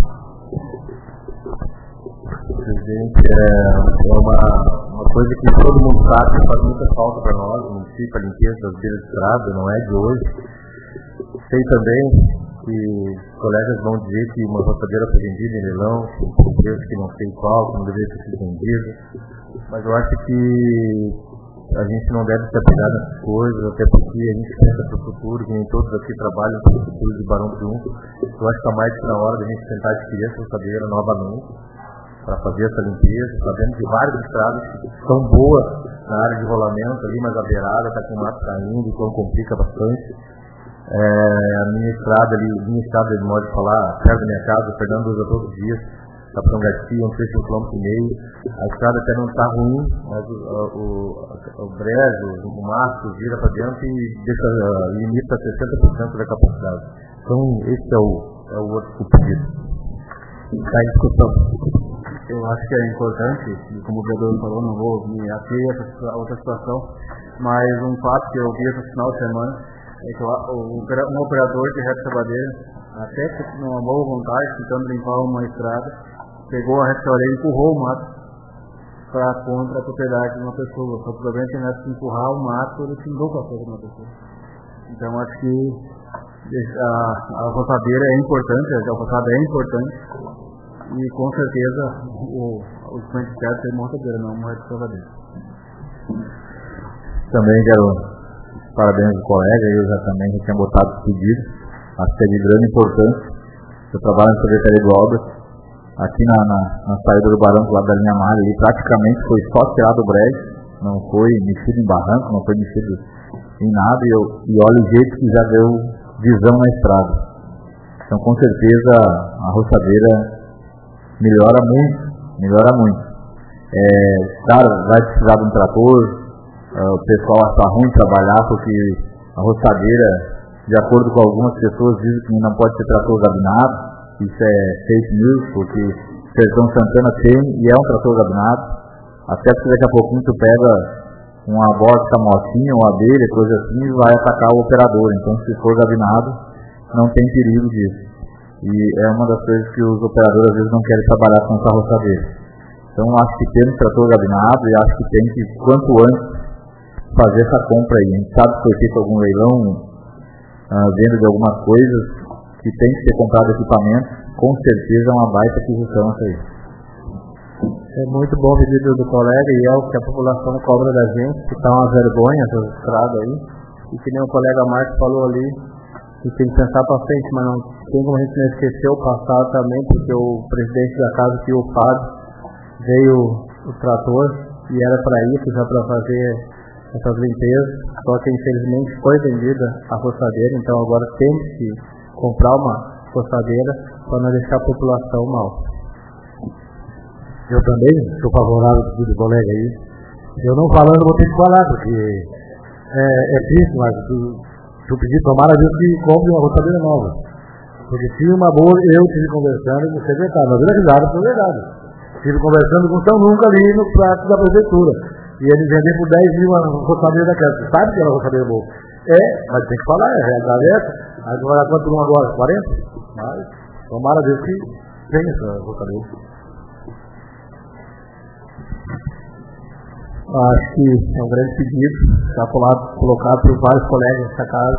Presidente, é uma coisa que todo mundo sabe que faz muita falta para nós, no município, a limpeza das beiras de estrada, não é de hoje. Sei também que os colegas vão dizer que uma roçadeira foi vendida em leilão, um preço que não sei qual, que não deveria ter sido vendido, mas eu acho que a gente não deve se apegar nessas coisas, até porque a gente pensa para o futuro, que nem todos aqui trabalham para o futuro de Barão de Unco. Eu acho que está mais que na hora de a gente tentar adquirir essa roçadeira novamente, para fazer essa limpeza. Sabemos de várias estradas que são boas na área de rolamento ali, mas a beirada está com o mato caindo, então complica bastante. A minha estrada de modo de falar, perto da minha casa, o Fernando usa todos os dias, Capitão Garcia, um trecho de 1,5 km. A estrada até não está ruim, mas o brejo, o mato vira para dentro e limita 60% da capacidade. Então, esse é o outro pedido. Está em discussão. Eu acho que é importante, e como o vereador falou, não vou me ater a outra situação, mas um fato que eu vi esse final de semana é que um operador de reta sabadeira, até com uma boa vontade, tentando limpar uma estrada, pegou a restauradeira e empurrou o mato contra a propriedade de uma pessoa. Só que o problema é que nessa de empurrar o mato, ele findou com a coisa de uma pessoa. Então acho que a roçadeira é importante, a roçada é importante, e com certeza o cliente quer ter uma roçadeira, não uma restauradeira. Também quero parabéns ao colega, eu já tinha botado esse pedido, acho que é de grande importância. Eu trabalho na Secretaria de Obras, aqui na saída do Barão, do lado da linha Malha, ali praticamente foi só tirado o brejo, não foi mexido em barranco, não foi mexido em nada, e olha o jeito que já deu visão na estrada. Então com certeza a roçadeira melhora muito. Claro, vai precisar de um trator, o pessoal acha ruim trabalhar porque a roçadeira, de acordo com algumas pessoas, dizem que não pode ser trator gabinado. Isso é fake news, porque Sertão Santana tem e é um trator gabinado, até porque daqui a pouquinho tu pega uma bosta motinha, uma abelha, coisa assim, e vai atacar o operador. Então se for gabinado, não tem perigo disso. E é uma das coisas que os operadores às vezes não querem trabalhar com essa roçadeira. Então acho que tem um trator gabinado e acho que tem que, quanto antes, fazer essa compra aí. A gente sabe que foi feito algum leilão, venda de algumas coisas, que tem que ser comprado equipamento, com certeza é uma baita aquisição essa aí. É muito bom o pedido do colega e é o que a população cobra da gente, que está uma vergonha essas estradas aí, e que nem o colega Marcos falou ali, que tem que pensar para frente, mas não tem como a gente não esquecer o passado também, porque o presidente da casa, que o Fábio, veio o trator e era para isso, já para fazer essas limpezas, só que infelizmente foi vendida a roçadeira, então agora temos que comprar uma roçadeira para não deixar a população mal. Eu também sou favorável do pedido do colega aí. Eu não falando, vou ter que falar, porque é triste, mas se eu pedir, tomara a Deus que compre uma roçadeira nova. Porque se uma boa, eu estive conversando e você verdade, mas é verdade, foi verdade. Estive conversando com o seu nunca ali no prato da prefeitura. E eles vendem por 10 mil a roçadeira da casa. Você sabe que era roçadeira boa? Mas tem que falar, a realidade é essa. Agora, quanto não agora? 40? Mas, tomara Deus que tenha essa roçadeira. Acho que é um grande pedido, está colocado por vários colegas nessa casa.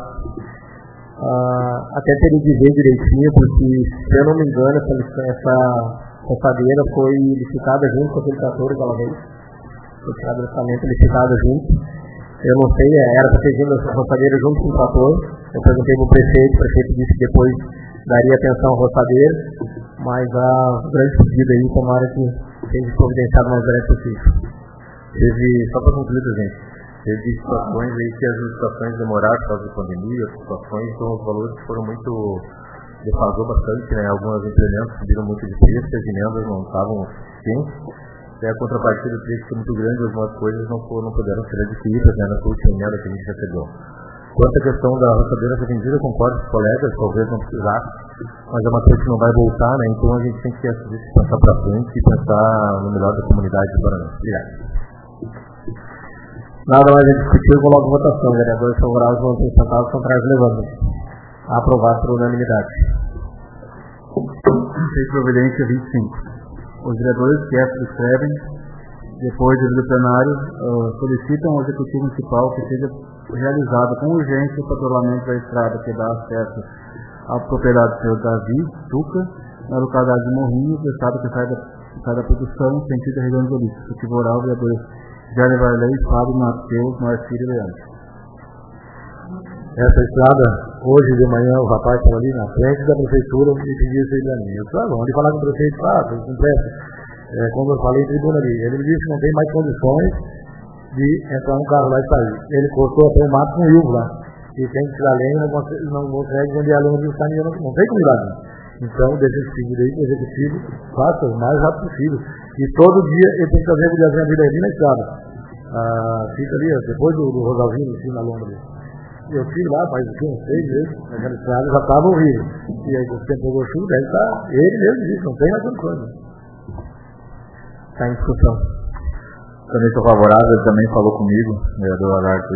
Até teria que ver direitinho, porque, se eu não me engano, essa roçadeira foi licitada junto com aquele trator que ela veio. Foi tirado do orçamento licitada junto. Eu não sei, era para ter vindo essa roçadeira junto com o trator. Eu perguntei para o prefeito disse que depois daria atenção à roçadeira, mas o grande pedido aí, tomara que seja providenciado o mais breve possível. Só para concluir, gente, teve situações aí que as licitações demoraram por causa da pandemia, situações, então os valores foram muito, defasou bastante, né? Alguns implementos subiram muito de preço, as emendas não estavam suficientes, e a contrapartida do preço foi muito grande, algumas coisas não puderam ser adquiridas, né, nessa última emenda que a gente recebeu. Quanto à questão da roçadeira ser vendida, eu concordo com os colegas, talvez não precisasse, mas é uma coisa que não vai voltar, né? Então a gente tem que pensar para frente e pensar no melhor da comunidade do Paraná. Obrigado. Nada mais a discutir, eu coloco votação. Vereadores favoráveis vão ter sentados, contrários levando. Aprovado por unanimidade. Lei providência 25. Os vereadores que essa escrevem, depois do plenário, solicitam ao Executivo Municipal que seja realizado com urgência o patrulhamento da estrada que dá acesso à propriedade do senhor Davi Tuca, na localidade de Morrinhos, do estado que sai da produção, sentido da região de Olímpia. Executivo oral, vereadores Jair Varley, Fábio, Matheus, Marcílio e Leandro. Essa estrada, hoje de manhã, o rapaz estava ali na frente da prefeitura e pediu isso aí para mim. Eu falei, vamos ali falar com o prefeito, com pressa. Quando eu falei em tribuna ali, ele me disse que não tem mais condições de entrar um carro lá e sair. Ele cortou até o mato com o Ilvo lá. E tem que tirar lenha, não consegue vender a lenha de caminhão, não tem como ir lá. Então, deixa esse pedido aí, o executivo faça o mais rápido possível. E todo dia ele tem que fazer a viagem ali na estrada. Fica ali, depois do Rosalvinho, em cima da lomba ali. Eu fui lá, mas uns 6 meses, naquela estrada já estava horrível. E aí, quando o tempo pegou chuva, ele mesmo disse, não tem mais condições. Está em discussão. Também estou favorável, ele também falou comigo, o vereador Lagarto.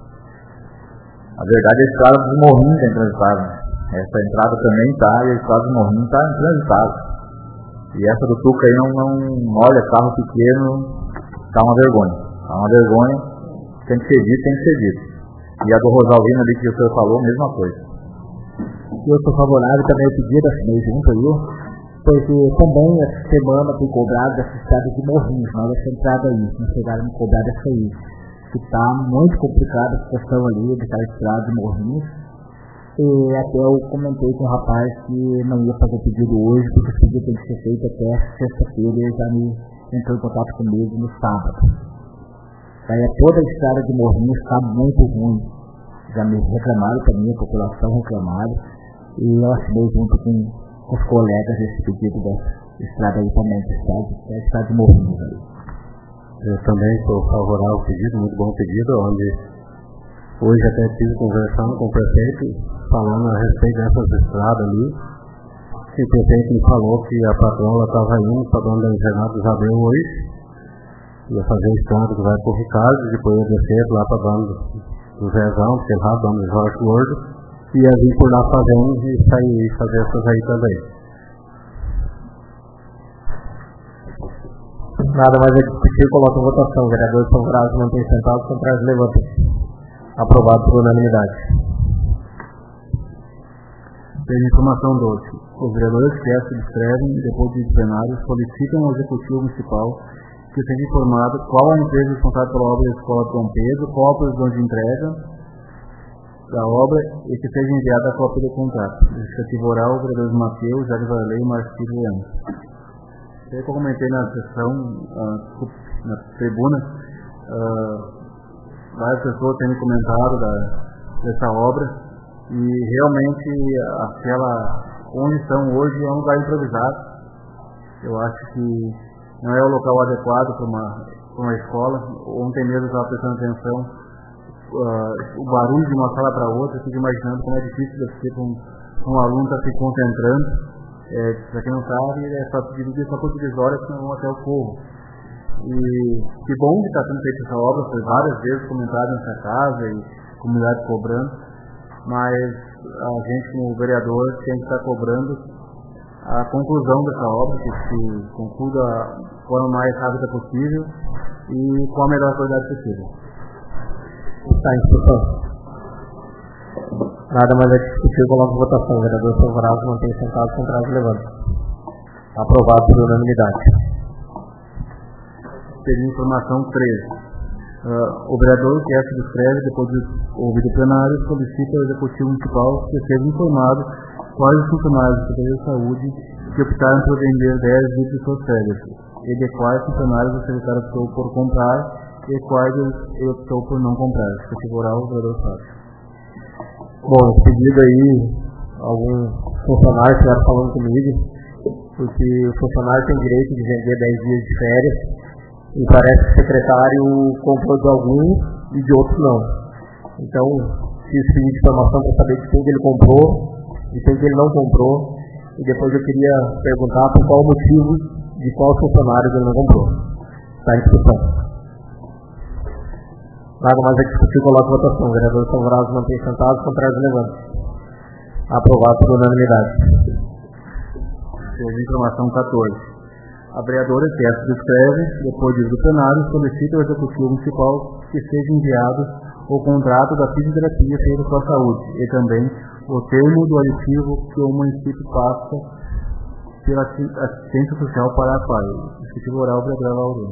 A verdade é a estrada dos Morrinhos está intransitável. Essa entrada também está, e a estrada dos Morrinhos está intransitável. E essa do Tuca aí não olha, carro pequeno, está uma vergonha. Está uma vergonha, tem que ser dito, tem que ser dito. E a do Rosalvino ali que o senhor falou, mesma coisa. Eu sou favorável também ao pedido, assinei junto aí, porque também essa semana fui cobrado dessa estrada de Morrinhos, mas essa entrada aí, não chegaram a me cobrar dessa aí, que está muito complicada a situação ali, daquela estrada de Morrinhos. E até eu comentei com o rapaz que não ia fazer pedido hoje, porque o pedido tem que ser feito até sexta-feira, e ele já me entrou em contato comigo no sábado. Daí toda a estrada de Morrinhos está muito ruim. Já me reclamaram também, a população reclamaram, e eu assinei junto com os colegas esse pedido dessa estrada aí também, a estrada de Morrinhos aí. Eu também sou favorável ao pedido, muito bom pedido, onde hoje até estive conversando com o prefeito, falando a respeito dessas estradas ali. E o prefeito me falou que a patroa estava indo para dona da Invernada do Jabeu hoje, ia fazer a estrada que vai para o Ricardo, depois ia descer lá para dona do Zezão, porque lá dona do Jorge Gordo, e ia vir por lá fazendo e sair e fazer essas aí também. Nada mais a discutir, coloca em votação. Vereadores favoráveis mantêm sentados, contrários levantem. Aprovado por unanimidade. Tem informação 12. Os vereadores que essa escrevem, depois de plenário, solicitam ao Executivo Municipal que seja informado qual a empresa responsável pela obra da Escola Dom Pedro, qual a previsão de entrega da obra e que seja enviada a cópia do contrato. Executivo oral, vereadores Matheus, Jair Varley, Marcílio e Leandro. Eu comentei na sessão, na tribuna, várias pessoas têm comentado dessa obra e realmente onde estão hoje é um lugar improvisado. Eu acho que não é o local adequado para uma escola. Ontem mesmo eu estava prestando atenção, o barulho de uma sala para outra, eu fico imaginando como é difícil deve ser para um aluno estar se concentrando. Para quem não sabe, é só dividir só por divisórias que não vão até o povo. E que bom que está sendo feita essa obra, foi várias vezes comentado nessa casa e comunidade cobrando, mas a gente como vereador tem que estar cobrando a conclusão dessa obra, que se concluda de forma mais rápida possível e com a melhor qualidade possível. Está em discussão. Nada mais é discutir, coloco em votação. Vereador favorável, mantém sentado, contrário, levante. Aprovado por unanimidade. Seria informação 13. O vereador que subscreve, depois de ouvir o plenário, solicita ao Executivo Municipal que seja informado quais os funcionários da Secretaria de Saúde que optaram por vender 10 litros de suas férias, e de quais funcionários o secretário optou por comprar e quais ele optou por não comprar. Se figurar, o vereador sabe. Bom, esse pedido aí, alguns funcionários estiveram falando comigo, porque o funcionário tem direito de vender 10 dias de férias, e parece que o secretário comprou de alguns e de outros não. Então, fiz pedido de informação para saber de quem ele comprou, de quem ele não comprou, e depois eu queria perguntar por qual motivo de qual funcionário ele não comprou. Está em discussão. Nada mais é discutir, coloco votação. Vereadores favoráveis mantém sentados, contrários levante. Aprovado por unanimidade. Informação 14. A vereadora que subscreve, depois de do plenário, solicita ao Executivo Municipal que seja enviado o contrato da fisioterapia feita com a saúde e também o termo do aditivo que o município passa pela assistência social para a PAI. Executivo oral, vereadora Laurina.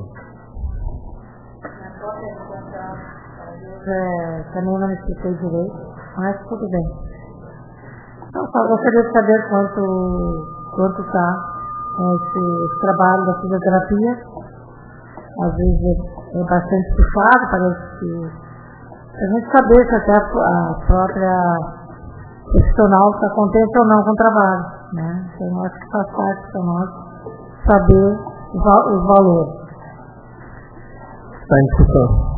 Também não me expliquei direito, mas tudo bem. Então, só gostaria de saber quanto está esse trabalho da fisioterapia. Às vezes é bastante puxado, parece que a gente saber se até a própria profissional está contente ou não com o trabalho, né? Então eu acho que faz parte para nós saber os valores. Está em discussão.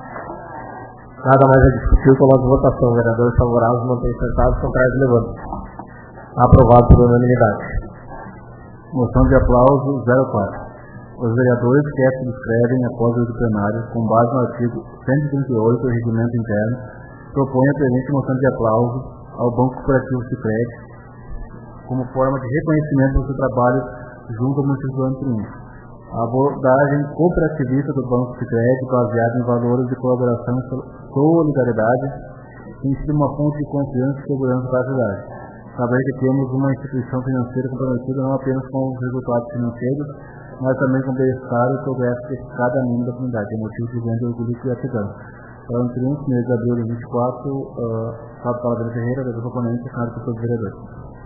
Nada mais a discutir, coloco em votação. Vereadores favoráveis mantém sentados, contrários levante. Aprovado por unanimidade. Moção de aplauso 04. Os vereadores que subscrevem após o plenário, com base no artigo 138 do Regimento Interno, propõem a presente moção de aplauso ao Banco Cooperativo Sicredi como forma de reconhecimento do seu trabalho junto ao município do Antrim. A abordagem cooperativista do Banco Sicredi, baseada em valores de colaboração e solidariedade, tem sido uma fonte de confiança e segurança para a cidade. Saber que temos uma instituição financeira comprometida não apenas com os resultados financeiros, mas também com o bem-estar e o progresso de cada membro da comunidade. É motivo de grande orgulho e gratidão. Para o Antrim, mês de abril de 24, Fábio Paladino Ferreira, vereador proponente, Senado por todos os vereadores.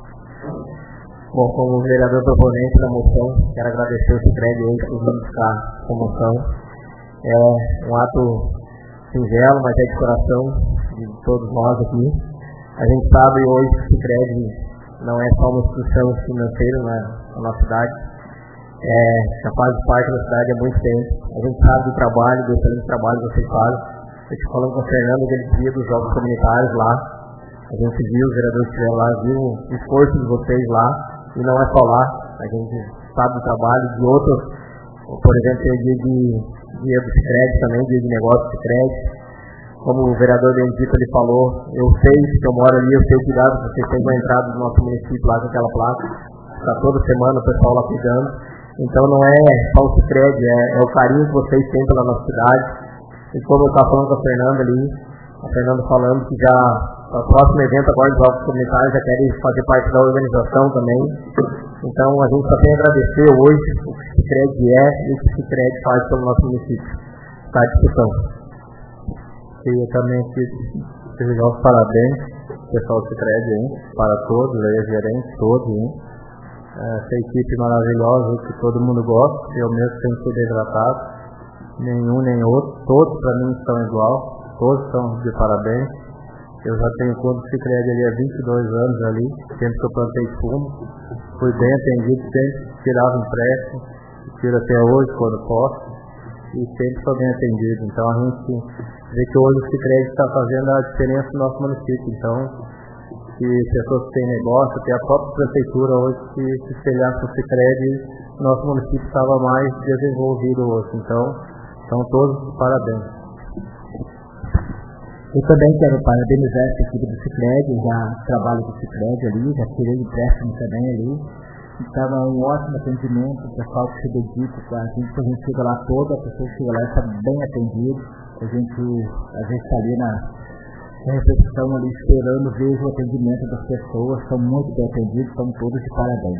Bom, como vereador proponente da moção, quero agradecer o Sicredi hoje por nos buscar a moção. É um ato singelo, mas é de coração de todos nós aqui. A gente sabe hoje que o Sicredi não é só uma instituição financeira na nossa cidade, já faz parte da cidade há muito tempo. A gente sabe do trabalho, do excelente trabalho que vocês fazem. Eu te falando com o Fernando aquele dia dos jogos comunitários lá. A gente viu, os vereadores estiveram lá, viu o esforço de vocês lá. E não é só lá, a gente sabe do trabalho de outros, por exemplo, tem o dia do Sicredi também, dia de negócio do Sicredi. Como o vereador Bendito ele falou, eu sei que eu moro ali, eu sei o cuidado que vocês têm com a entrada do nosso município lá com aquela placa. Está toda semana o pessoal lá cuidando. Então não é só o Sicredi, é o carinho que vocês têm pela nossa cidade. E como eu estava falando com a Fernanda ali, a Fernanda falando que já o próximo evento agora dos jogos comunitários já querem fazer parte da organização também. Então a gente só tem a agradecer hoje o que o Sicredi e o que o Sicredi faz pelo nosso município. Está à discussão. E eu também desejar os parabéns, pessoal do Sicredi, para todos, aí, gerentes todos, essa equipe maravilhosa que todo mundo gosta, eu mesmo tenho sido hidratado, nenhum nem outro, todos para mim estão igual, todos estão de parabéns. Eu já tenho conta do Sicredi ali há 22 anos ali, sempre que eu plantei fumo, fui bem atendido, sempre tirava empréstimo, tiro até hoje quando posso, e sempre sou bem atendido. Então a gente vê que hoje o Sicredi está fazendo a diferença no nosso município. Então que pessoas que têm negócio, até a própria prefeitura hoje, se espelhasse no Sicredi, nosso município estava mais desenvolvido hoje. Então, são todos de parabéns. Eu também quero parabenizar essa equipe do Sicredi, já trabalho do Sicredi ali, já tirei empréstimo também ali. Estava um ótimo atendimento, o pessoal que se dedica, a gente chega lá toda, a pessoa chega lá e está bem atendido. A gente às vezes está ali na recepção ali esperando, vejo o atendimento das pessoas, estão muito bem atendidos, estão todos de parabéns.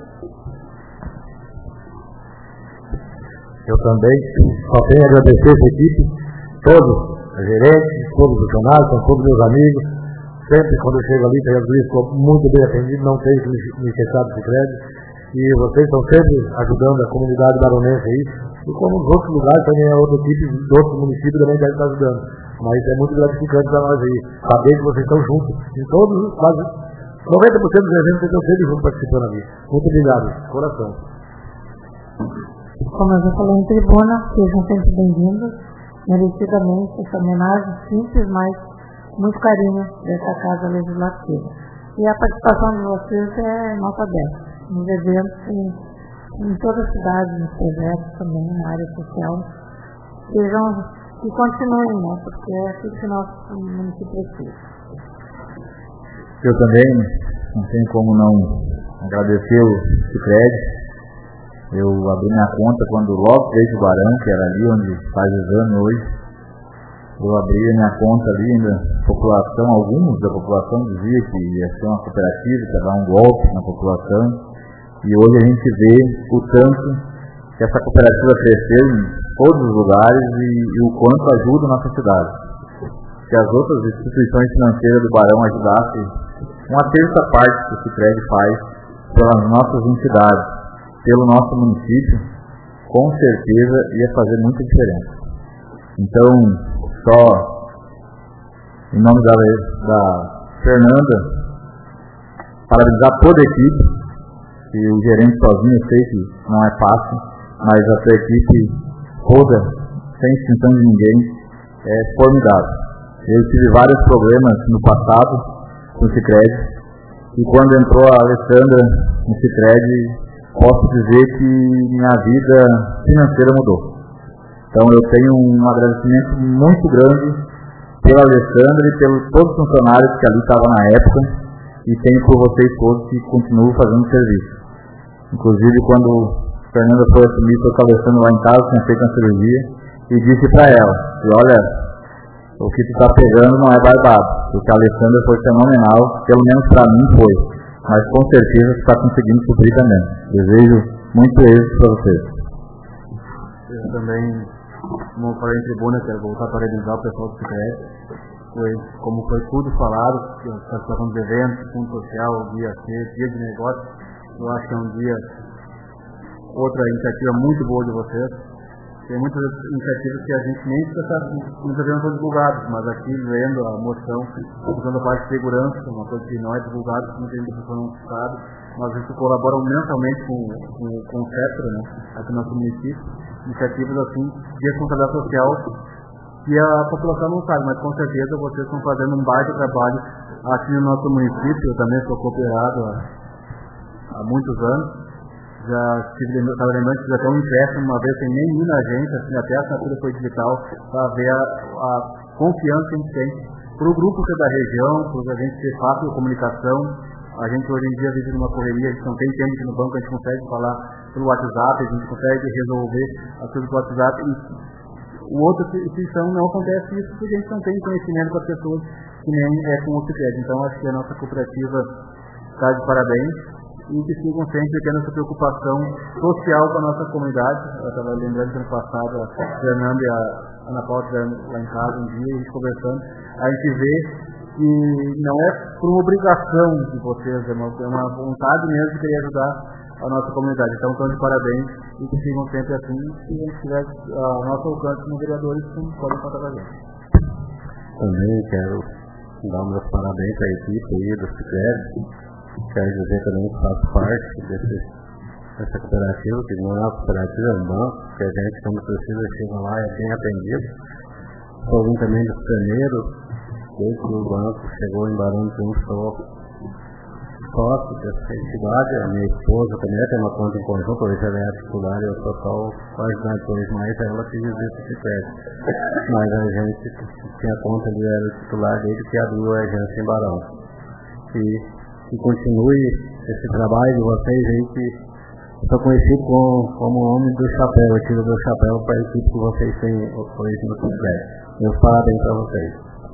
Eu também só tenho a agradecer essa equipe, todos, os gerentes, todos os funcionários, são todos meus amigos. Sempre quando eu chego ali, estou muito bem atendido, não tenho que me queixar do Sicredi. E vocês estão sempre ajudando a comunidade baronense aí. E como nos outros lugares também a outra equipe de outros municípios também deve estar ajudando. Mas é muito gratificante para nós aí, saber que vocês estão juntos. Em todos, quase 90% dos eventos vocês estão sempre juntos participando ali. Muito obrigado, de coração. Como eu já falei em tribuna, sejam sempre bem-vindos, merecidamente, essa homenagem simples, mas muito carinho dessa Casa Legislativa. E a participação de vocês é nota 10, nos eventos em toda a cidade, nos projetos também, na área social. Sejam e continuem, né, porque é aquilo que nosso município precisa. Eu também não tenho como não agradecer o Sicredi. Eu abri minha conta quando logo veio o Barão, que era ali onde faz exame hoje. Eu abri a minha conta ali, ainda a população, alguns da população dizia que ia ser uma cooperativa, que ia dar um golpe na população. E hoje a gente vê o tanto que essa cooperativa cresceu em todos os lugares e o quanto ajuda a nossa cidade. Se as outras instituições financeiras do Barão ajudassem uma terça parte que o Sicredi faz pelas nossas entidades, pelo nosso município, com certeza ia fazer muita diferença. Então, só em nome da Fernanda, parabenizar toda a equipe, que o gerente sozinho eu sei que não é fácil, mas a sua equipe toda, sem extinção de ninguém, é formidável. Eu tive vários problemas no passado com o Sicredi, e quando entrou a Alessandra no Sicredi, posso dizer que minha vida financeira mudou. Então eu tenho um agradecimento muito grande pela Alessandra e pelos todos os funcionários que ali estavam na época, e tenho por vocês todos que continuam fazendo serviço. Inclusive quando a Fernanda foi assumir, foi com a Alessandra lá em casa, tinha feito uma cirurgia, e disse para ela, que olha, o que tu está pegando não é barbado, porque a Alessandra foi fenomenal, pelo menos para mim foi. Mas com certeza você está conseguindo suprir também. Desejo muito êxito para vocês. Eu também, como falei em tribuna, quero voltar a parabenizar o pessoal do Sicredi. Como foi tudo falado, a participação dos eventos, fundo social, dia C, dia de negócio, eu acho que é um dia, outra iniciativa muito boa de vocês. Tem muitas iniciativas que a gente nem muitas vezes não são divulgadas, mas aqui vendo a moção, usando a parte de segurança, uma coisa que não é divulgada, que muita gente não sabe, mas a gente colabora mensalmente com o CETRA, né, aqui no nosso município, iniciativas assim de responsabilidade social que a população não sabe, mas com certeza vocês estão fazendo um baita trabalho aqui no nosso município. Eu também sou cooperado há muitos anos. Estava lembrando que já tem um empréstimo uma vez sem nem ir na agência, assim, até a assinatura foi digital, para ver a confiança que a gente tem para o grupo que é da região, para a gente ter fácil de comunicação. A gente hoje em dia vive numa correria, a gente não tem tempo aqui no banco, a gente consegue falar pelo WhatsApp, a gente consegue resolver as coisas pelo WhatsApp, e o outro instituição não acontece isso porque a gente não tem conhecimento com as pessoas que nem é com o Sicredi. Então acho que a nossa cooperativa está de parabéns. E que sigam sempre tendo essa preocupação social com a nossa comunidade. Eu estava lembrando que ano passado a Fernanda e a Ana Paula estiveram lá em casa um dia, a gente conversando, a gente vê que não é por uma obrigação de vocês, é uma vontade mesmo de querer ajudar a nossa comunidade. Então estão de parabéns e que sigam sempre assim, e se a gente tiver a nosso alcance como vereadores, podem contar com a gente. Também quero dar meus parabéns à equipe aí do Sicredi. Quero dizer também que faço parte dessa cooperativa, que não é uma cooperativa, é um banco, que a gente, quando precisa, chega lá e é bem atendido. Sou um também dos pioneiros, desde que o banco chegou em Barão de Triunfo, sócio dessa entidade, a minha esposa também tem uma conta em conjunto, hoje ela é a titular e o total quase 2 mais ela que visita esse crédito. Mas a gente tinha conta ali, era o titular dele que abriu a agência em Barão. E continue esse trabalho de vocês aí, que sou conhecido como o homem do chapéu, eu tiro do chapéu para a equipe que vocês têm hoje no Cicred. Meus parabéns para vocês.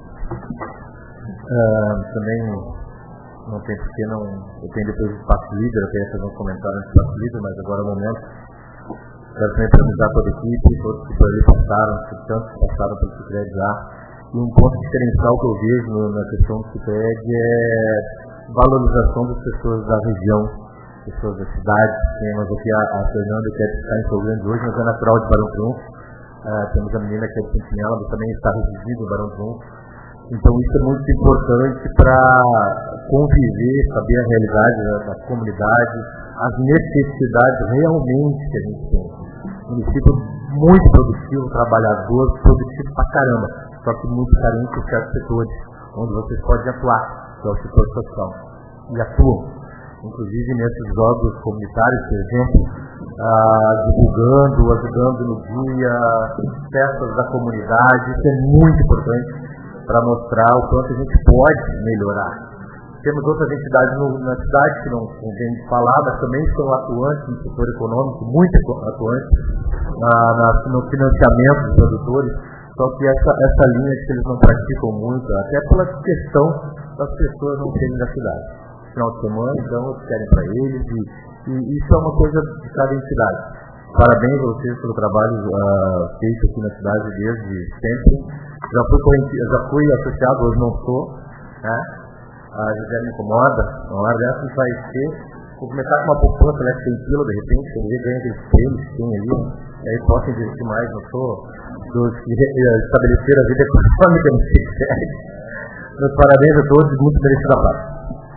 Também não tem porque não. Eu tenho depois o espaço líder, eu queria fazer um comentário no espaço líder, mas agora é o momento. Quero também parabenizar toda a equipe, todos que por ali passaram, tantos que passaram pelo Cicred já. E um ponto diferencial que eu vejo na questão do Cicred é valorização das pessoas da região, pessoas da cidade. Temos aqui a Fernanda, que é de estar em Rio Grande hoje, mas é natural de Barão Triunfo. Temos a menina que é de Sentinela, mas também está residindo em Barão Triunfo. Então isso é muito importante para conviver, saber a realidade da comunidade, as necessidades realmente que a gente tem. Município muito produtivo, trabalhador, produtivo pra caramba, só que muito carente em certos setores, onde vocês podem atuar, que é o setor social. E atuam, inclusive nesses jogos comunitários, por exemplo, divulgando, ajudando no dia, festas da comunidade. Isso é muito importante para mostrar o quanto a gente pode melhorar. Temos outras entidades na cidade que não tem de falar, mas também são atuantes no setor econômico, muito atuantes no financiamento dos produtores, só que essa linha que eles não praticam muito, até pela questão das pessoas não serem da cidade. Final de semana, então, eles querem para eles, e isso é uma coisa de cada entidade. Parabéns a vocês pelo trabalho feito aqui na cidade desde sempre. Já fui associado, hoje não sou, né? A José me incomoda, uma hora dessa a gente vai ter, vou começar com uma poupança, né, que tem quilo, de repente, eu ganho aqueles prêmios que tem ali, e aí posso investir mais, não sou dos que estabeleceram a vida econômica no Cicred. Meus parabéns a todos e muito merecido a paz.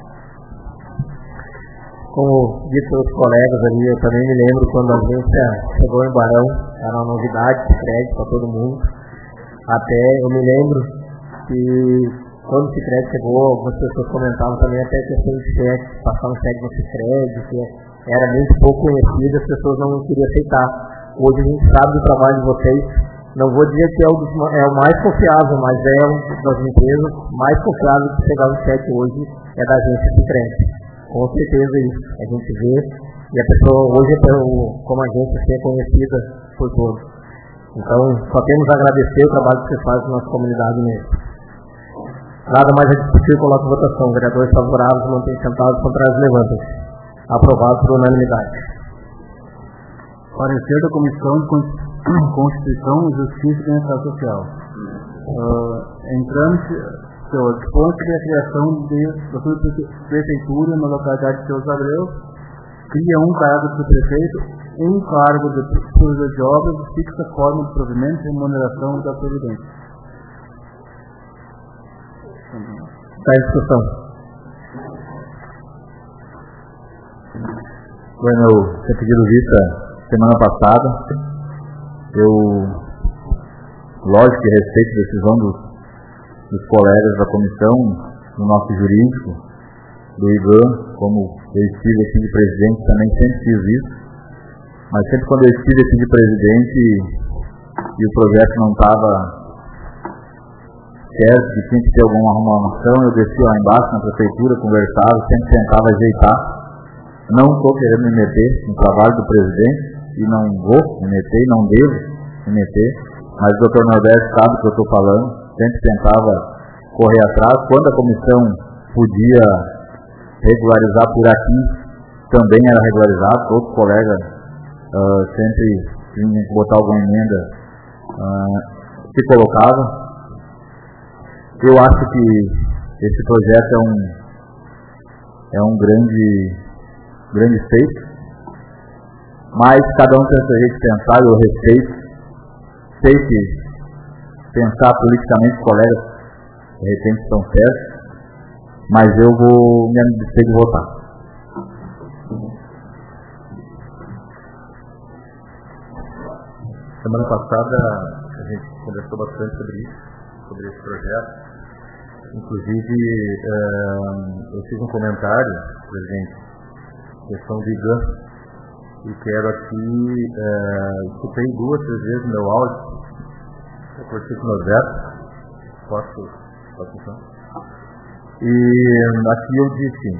Como dito pelos colegas ali, eu também me lembro quando a agência chegou em Barão, era uma novidade de crédito para todo mundo. Até eu me lembro que quando o Cicred chegou, algumas pessoas comentavam também até a questão de cheque, passar um cheque no Cicred, que era muito pouco conhecido, as pessoas não queriam aceitar. Hoje a gente sabe do trabalho de vocês, não vou dizer que é o mais confiável, mas é uma das empresas mais confiáveis de pegar um cheque hoje, é da agência Cicred. Com certeza isso, a gente vê, e a pessoa hoje, como agência, é conhecida por todos. Então, só temos a agradecer o trabalho que você faz na nossa comunidade mesmo. Nada mais a discutir, coloco em votação. Vereadores favoráveis, mantém sentados, contrários, levantem-se. Aprovado por unanimidade. Parecer da Comissão de Constituição, Justiça e Bem-Estar Social. Dispõe sobre a criação da prefeitura na localidade de Seus Abreu, cria um cargo de prefeito, um cargo de supervisor de obras e fixa a forma de provimento e remuneração da Previdência. Está em discussão. Bueno, eu tinha pedido vista semana passada. Eu, lógico que respeito a decisão dos colegas da comissão, do nosso jurídico, do IBAN, como eu estive aqui de presidente, também sempre fiz isso. Mas sempre quando eu estive aqui de presidente e o projeto não estava certo, que tinha que ter alguma arrumação, eu descia lá embaixo na prefeitura, conversava, sempre tentava ajeitar. Não estou querendo me meter no trabalho do presidente, e não vou me meter, e não devo me meter, mas o Dr. Norberto sabe o que eu estou falando, sempre tentava correr atrás. Quando a comissão podia regularizar por aqui, também era regularizado, outros colegas sempre tinham que botar alguma emenda, se colocava. Eu acho que esse projeto é um grande feito, mas cada um tem seu jeito de pensar, eu respeito, sei que pensar politicamente os colegas de repente estão certos, mas eu vou me abster de votar. Semana passada a gente conversou bastante sobre isso, sobre esse projeto. Inclusive, eu fiz um comentário, presidente, questão de IGAN, e quero aqui, escutei 2, 3 vezes no meu áudio, eu curti com o Norberto, posso então? E aqui eu disse,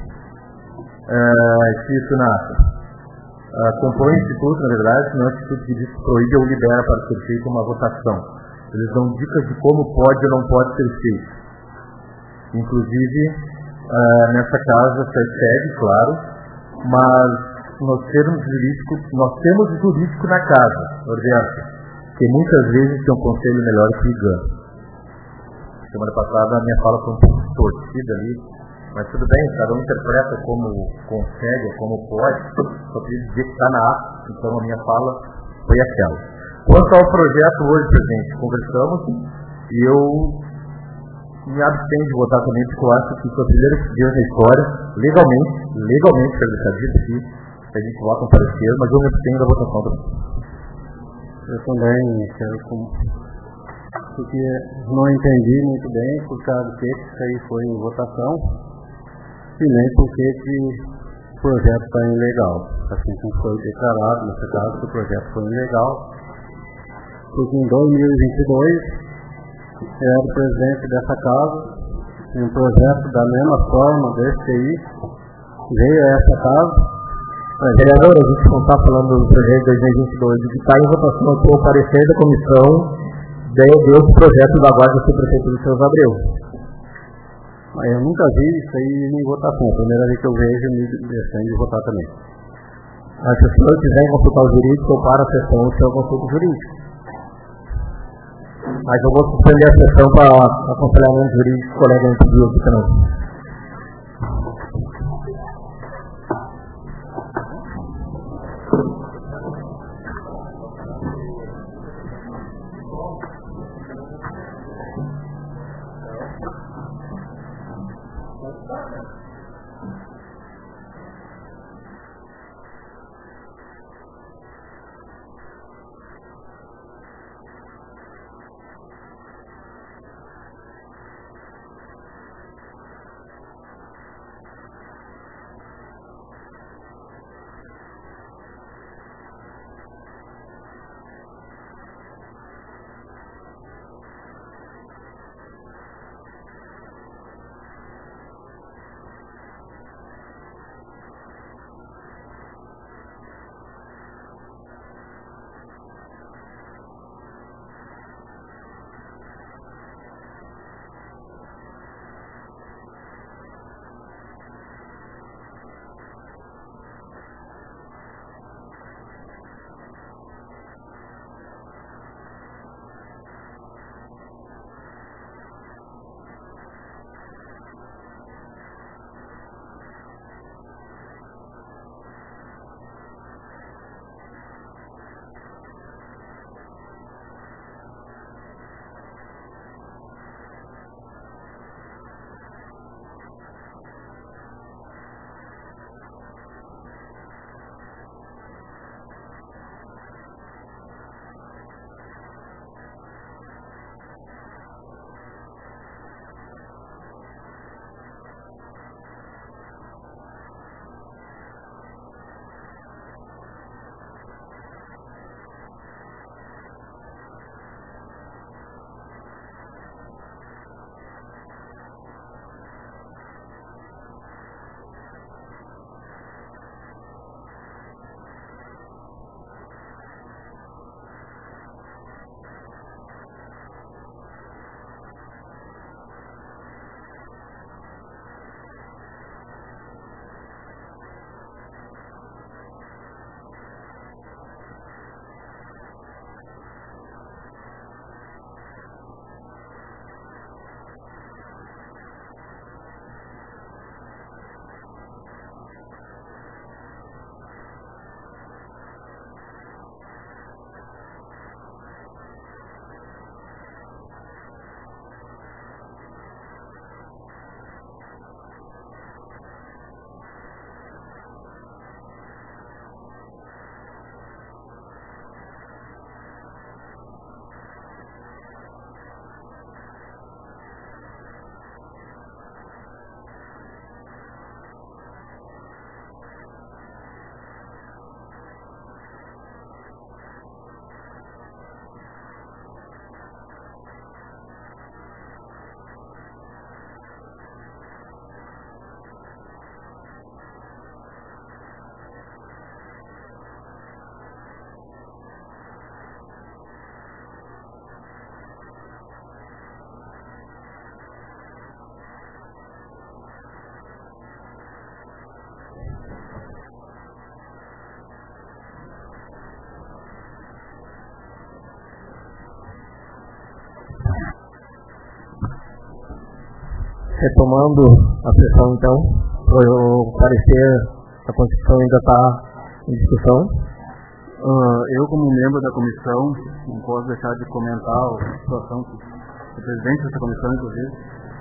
Cício Nata, compõe o Instituto, na verdade, não é o Instituto que diz que proíbe ou libera para ser feita uma votação. Eles dão dicas de como pode ou não pode ser feito. Inclusive, nessa casa segue, claro, mas nós temos jurídico na casa, Norberto, que muitas vezes tem um conselho melhor que o IGAN. Semana passada a minha fala foi um pouco distorcida ali, mas tudo bem, cada um interpreta como consegue, como pode, só queria dizer que está na ata, então a minha fala foi aquela. Quanto ao projeto hoje, presidente, conversamos e eu me abstenho de votar também, porque eu acho que foi a primeira vez na história, legalmente, para deixar dito aqui, que a gente vota um parecer, mas eu me abstenho da votação também. Eu também quero porque não entendi muito bem por causa do que isso aí foi em votação e nem porque que o projeto está ilegal. Assim como foi declarado, nesse caso, que o projeto foi ilegal, porque em 2022 eu era o presidente dessa casa e um projeto da mesma forma desse aí veio a essa casa. Vereador, a gente não está falando do projeto de 2022, o que está em votação aqui é o parecer da comissão desse projeto da Guarda do Prefeito do Seu Abreu. Mas eu nunca vi isso aí em votação, a primeira vez que eu vejo me deixando de votar também. Mas se o senhor quiser consultar o jurídico, eu paro a sessão e o senhor consulta o jurídico. Mas eu vou suspender a sessão para aconselhamento jurídico, o colega me pediu aqui também. Retomando a sessão, então, o parecer da Constituição ainda está em discussão. Eu, como membro da comissão, não posso deixar de comentar a situação que o presidente dessa comissão, inclusive,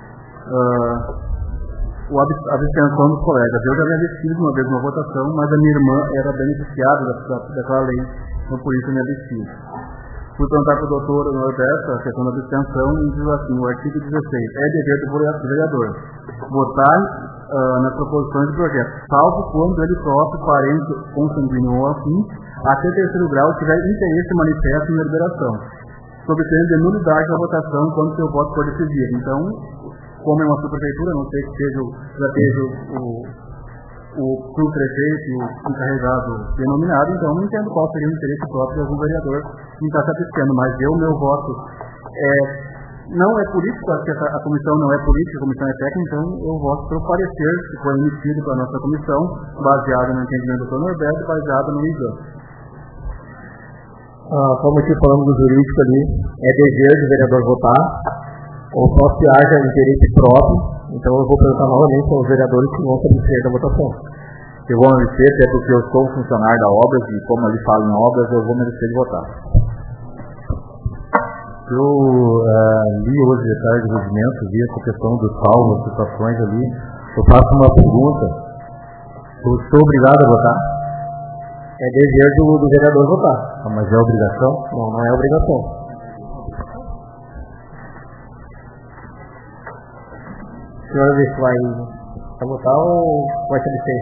a abstenção dos colegas. Eu já havia decidido uma vez uma votação, mas a minha irmã era beneficiada daquela lei, então por isso eu me abstive. Fui perguntar para o doutor Norberto a questão da abstenção e diz assim: o artigo 16, é dever do vereador votar nas proposições do projeto, salvo quando ele próprio, parente, consanguíneo ou afim, até terceiro grau, tiver interesse manifesto na deliberação, sob pena de nulidade da votação quando seu voto for decidido. Então, como é uma subprefeitura, não sei que já esteja o subprefeito e o encarregado denominado, então não entendo qual seria o interesse próprio de algum vereador que está se abstendo, mas meu voto não é político, porque a comissão não é política, a comissão é técnica, então eu voto pelo parecer que foi emitido pela nossa comissão, baseado no entendimento do Dr. Norberto, baseado no IGAN. Como aqui falamos do jurídico ali, é dever do vereador votar, ou só se haja interesse próprio. Então eu vou perguntar novamente aos vereadores que vão se abster da votação. Eu vou me abster, até porque eu sou funcionário da obra, e como ele fala em obras, eu vou me abster de votar. Eu li hoje de tarde o regimento, vi essa questão dos salvos, situações ali. Eu faço uma pergunta. Eu sou obrigado a votar? É dever do vereador votar. Mas é obrigação? Não, não é obrigação. O senhor vai votar ou vai se abster?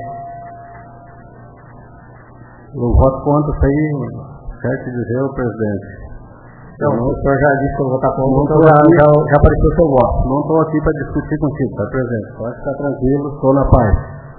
Eu voto contra isso aí, certo dizer, o presidente. Não, o senhor já disse que eu vou votar contra, então já apareceu o seu voto. Não estou aqui para discutir contigo, tá, presidente? Pode ficar tranquilo, estou na paz.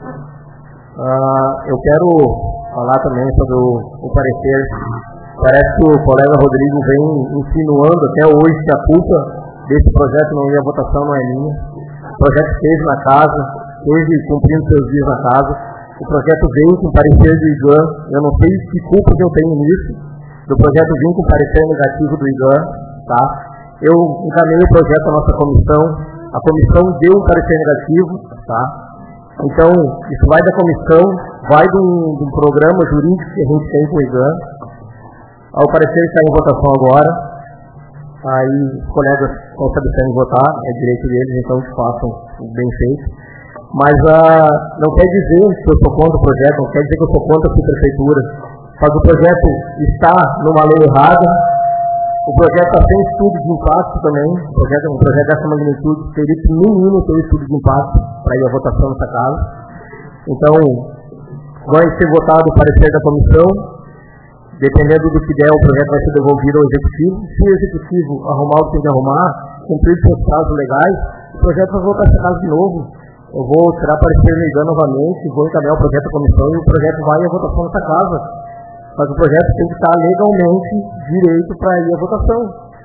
Eu quero falar também sobre o parecer. Parece que o colega Rodrigo vem insinuando até hoje que a culpa desse projeto não ia à votação, não é minha. O projeto esteve na casa, esteve cumprindo seus dias na casa. O projeto veio com parecer do IGAN. Eu não sei que culpa que eu tenho nisso. Do projeto vir com parecer negativo do IGAN. Tá? Eu encaminhei o projeto à nossa comissão. A comissão deu um parecer negativo. Tá? Então, isso vai da comissão, vai de um programa jurídico que a gente tem com o IGAN. O parecer está em votação agora. Aí os colegas estão se abstendo de votar, é direito deles, então que façam bem feito. Mas não quer dizer que eu sou contra o projeto, não quer dizer que eu sou contra a prefeitura. Mas o projeto está numa lei errada, o projeto está sem estudo de impacto também, um projeto dessa magnitude teria que no mínimo ter estudo de impacto para ir à votação nessa casa. Então, vai ser votado o parecer da comissão. Dependendo do que der, o projeto vai ser devolvido ao executivo. Se o executivo arrumar o que tem que arrumar, cumprir seus prazos legais, o projeto vai voltar a essa casa de novo. Eu vou tirar parecer ligando novamente, vou encaminhar o projeto à comissão e o projeto vai à votação nessa casa. Mas o projeto tem que estar legalmente direito para ir à votação.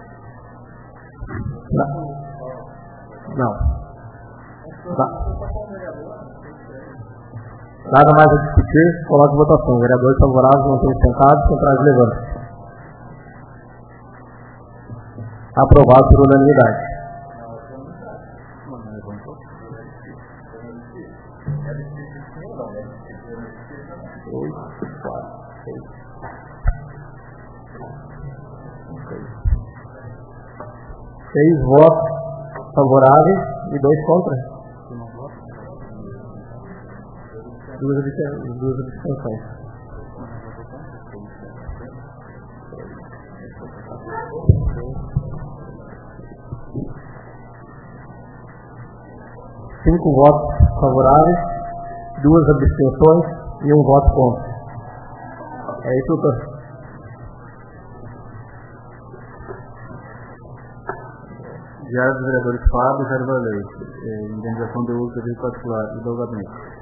Não. Nada mais a discutir, coloque votação. Vereadores favoráveis, não tem sentados, contrários levantam. Aprovado por unanimidade. Seis votos favoráveis e 2 contra. Duas abstenções. Cinco votos favoráveis, 2 abstenções e 1 voto contra. É isso, doutor. Diário dos vereadores Fábio e Jair Varley. Indenização de uso do veículo particular e do gabinete.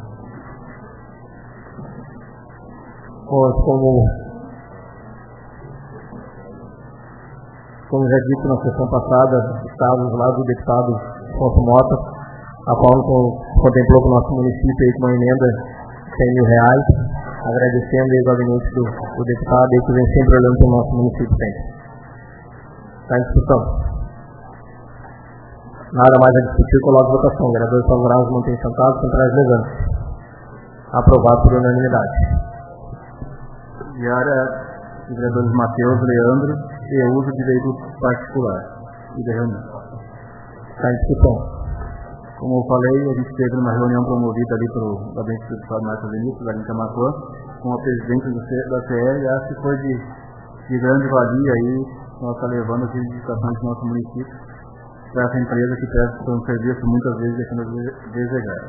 Como já dito na sessão passada, estávamos lá do deputado Afonso Mota, a qual contemplou com o nosso município aí com uma emenda de R$100.000, agradecendo aí o gabinete do deputado aí que vem sempre olhando para o nosso município sempre. Está em discussão. Nada mais a discutir, coloco em votação. Vereadores favoráveis, mantém sentados, contrários, levante. Aprovado por unanimidade. Diária dos vereadores Matheus, Leandro e uso de veículo particular. E de reunião. Está em discussão. Como eu falei, a gente teve uma reunião promovida ali pelo Gabinete do Estado Marcos Vinícius, ali em Camaquã, com a presidente da CE, e acho que foi de grande valia aí, nós está levando as reivindicações do nosso município para essa empresa que presta um serviço muitas vezes deixando a desejar.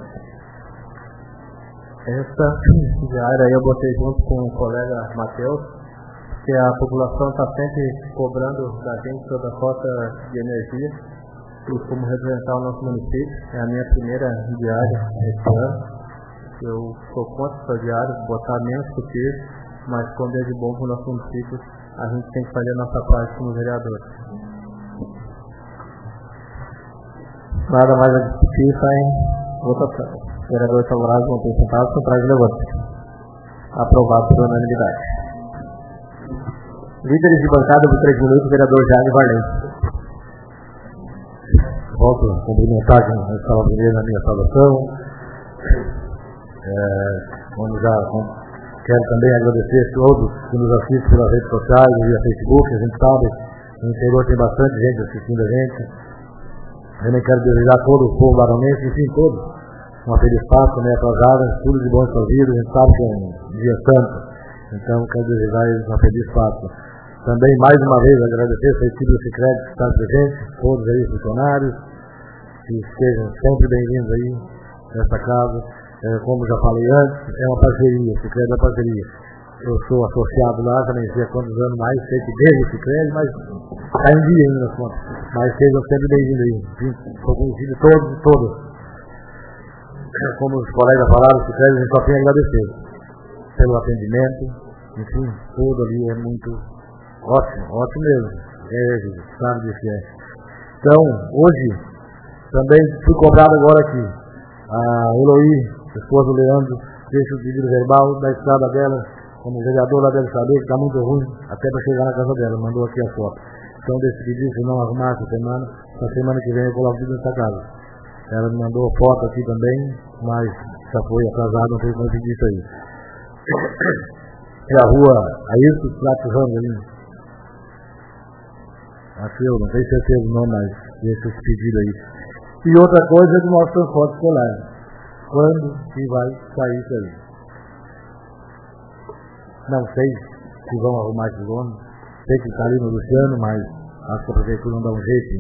Essa diária aí eu botei junto com o colega Matheus, que a população está sempre cobrando da gente toda a cota de energia, e como representar o nosso município, é a minha primeira diária esse ano. Eu sou contra essa diária, botar menos possível, mas quando é de bom para o nosso município, a gente tem que fazer a nossa parte como vereador. Nada mais a discutir, sai em votação. Vereadores favoráveis, mantém sentados, contrários, levante. Aprovado por unanimidade. Líderes de bancada por 3 minutos, vereador Jaime Varley. Volto a cumprimentar a minha saudação. Quero também agradecer a todos que nos assistem pelas redes sociais, via Facebook. A gente sabe, no interior tem bastante gente assistindo a gente. Eu também quero desejar a todo o povo baronense, enfim, todos, uma feliz Páscoa, né, atrasada, tudo de bom em sua vida. A gente sabe que é um dia santo, então quero desejar a eles uma feliz Páscoa. Também, mais uma vez, agradecer a equipe do Sicredi que está presente, todos aí, funcionários, que estejam sempre bem-vindos aí nessa casa. Como já falei antes, é uma parceria, o Sicredi é uma parceria. Eu sou associado lá, já nem sei há quantos anos mais, sei que desde o Sicredi, mas está em dia ainda nas contas. Mas sejam sempre bem-vindos aí. Sou conhecido de todos. Como os colegas falaram, o Sicredi a gente só tem a agradecer pelo atendimento, enfim, tudo ali é muito ótimo mesmo. Sabe disso que é. Então, hoje, também fui cobrado agora aqui. A Eloí, esposa do Leandro, deixa o pedido verbal da estrada dela, como vereador ela deve saber que está muito ruim, até para chegar na casa dela, mandou aqui a foto. Então decidi, se não arrumar essa semana, na semana que vem eu coloco tudo nessa casa. Ela me mandou foto aqui também, mas já foi atrasado, não sei como pedir isso aí. É a rua Ayrton Pratos Ramos ali. Acho eu, não tenho certeza o nome, mas deixa esse pedido aí. E outra coisa é do nosso transporte escolar. Quando que vai sair isso aí? Não sei se vão arrumar esse nome. Sei que está ali no Luciano, mas acho que a prefeitura não dá um jeito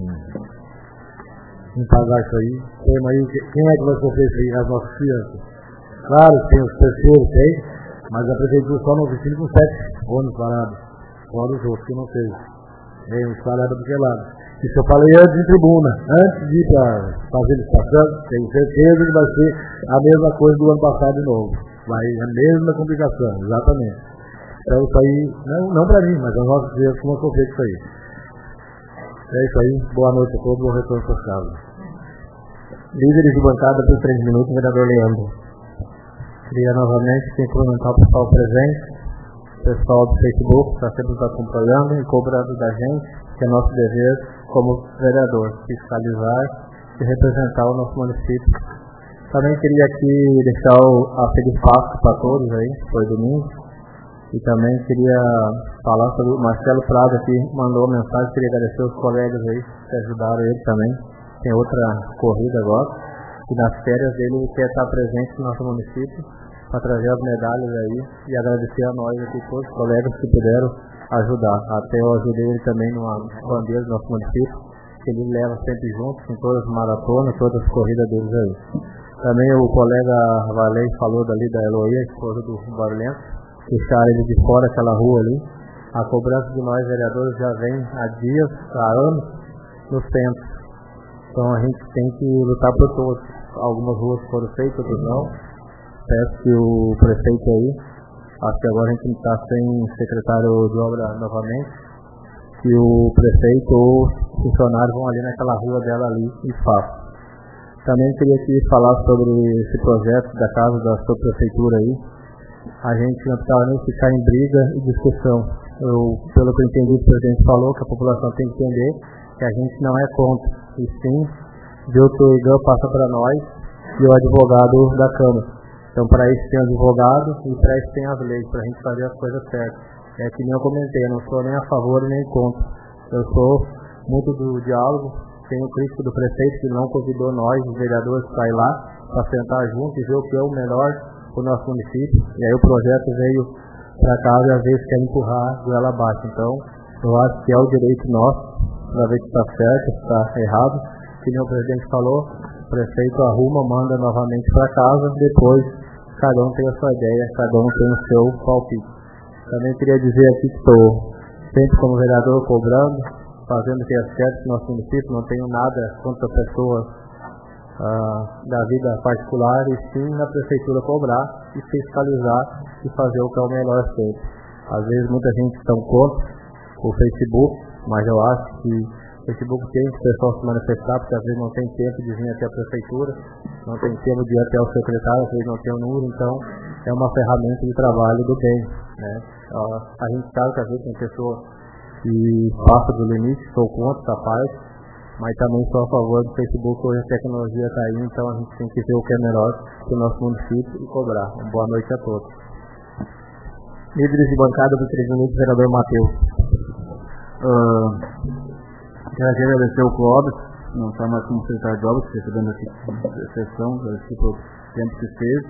em pagar isso aí. Tem aí, quem é que vai sofrer isso aí? As nossas crianças. Claro, tem os terceiros, tem, mas a prefeitura só não oficina com 7 ônibus parados. Fora os outros, que não sei. Tem uns parados do que lado. Isso eu falei antes em tribuna, antes de ir para fazer licitação, tenho certeza que vai ser a mesma coisa do ano passado de novo. Vai a mesma complicação, exatamente. Então isso aí, não para mim, mas aos nossos clientes que vão sofrer com isso aí. É isso aí, boa noite a todos, bom retorno para casa. Líderes de bancada por 3 minutos, vereador Leandro. Queria novamente cumprimentar o pessoal presente, o pessoal do Facebook, que está sempre nos acompanhando e cobrando da gente, que é nosso dever como vereador, fiscalizar e representar o nosso município. Também queria aqui deixar a feliz Páscoa para todos aí, foi domingo. E também queria falar sobre o Marcelo Prado aqui, mandou uma mensagem, queria agradecer os colegas aí que ajudaram ele também. Tem outra corrida agora. E nas férias dele quer estar presente no nosso município para trazer as medalhas aí e agradecer a nós aqui, todos os colegas que puderam ajudar. Até eu ajudei ele também numa bandeira do nosso município, que ele leva sempre junto em todas as maratonas, todas as corridas deles aí. Também o colega Valei falou dali da Eloí, a esposa do Barulhento, deixar ele de fora aquela rua ali. A cobrança de nós vereadores já vem há dias, há anos, nos centros. Então a gente tem que lutar por todos. Algumas ruas foram feitas, outras não. Peço que o prefeito aí, acho que agora a gente está sem secretário de obra novamente, que o prefeito ou os funcionários vão ali naquela rua dela ali e façam. Também queria aqui falar sobre esse projeto da casa da sua prefeitura aí. A gente não precisava nem ficar em briga e discussão. Pelo que eu entendi, o presidente falou que a população tem que entender que a gente não é contra, e sim viu que o IGAM passa para nós e o advogado da Câmara. Então, para isso tem o advogado e para isso tem as leis, para a gente fazer as coisas certas. É que nem eu comentei, eu não sou nem a favor nem contra. Eu sou muito do diálogo, tenho crítico do prefeito que não convidou nós, os vereadores, para ir lá, para sentar junto e ver o que é o melhor para o nosso município. E aí o projeto veio para casa e às vezes quer empurrar goela abaixo. Então, eu acho que é o direito nosso, para ver se está certo, se está errado. Que nem o presidente falou, o prefeito arruma, manda novamente para casa, depois cada um tem a sua ideia, cada um tem o seu palpite. Também queria dizer aqui que estou sempre como vereador cobrando, fazendo o que é certo no nosso município, não tenho nada contra pessoas da vida particular, e sim na prefeitura cobrar e fiscalizar e fazer o que é o melhor sempre. Às vezes muita gente está contra o Facebook, mas eu acho que o Facebook tem que o pessoal se manifestar, porque às vezes não tem tempo de vir até a prefeitura, não tem tempo de ir até o secretário, às vezes não tem o número, então é uma ferramenta de trabalho do bem, né? A gente sabe que às vezes tem pessoa que passa do limite, sou contra essa parte, mas também sou a favor do Facebook. Hoje a tecnologia está aí, então a gente tem que ver o que é melhor para o nosso município e cobrar. Uma boa noite a todos. Líderes de bancada do 3 minutos, vereador Matheus. Quero agradecer o Clóvis, não está mais como secretário de obras, recebendo aqui a sessão, agradecer pelo tempo que esteve.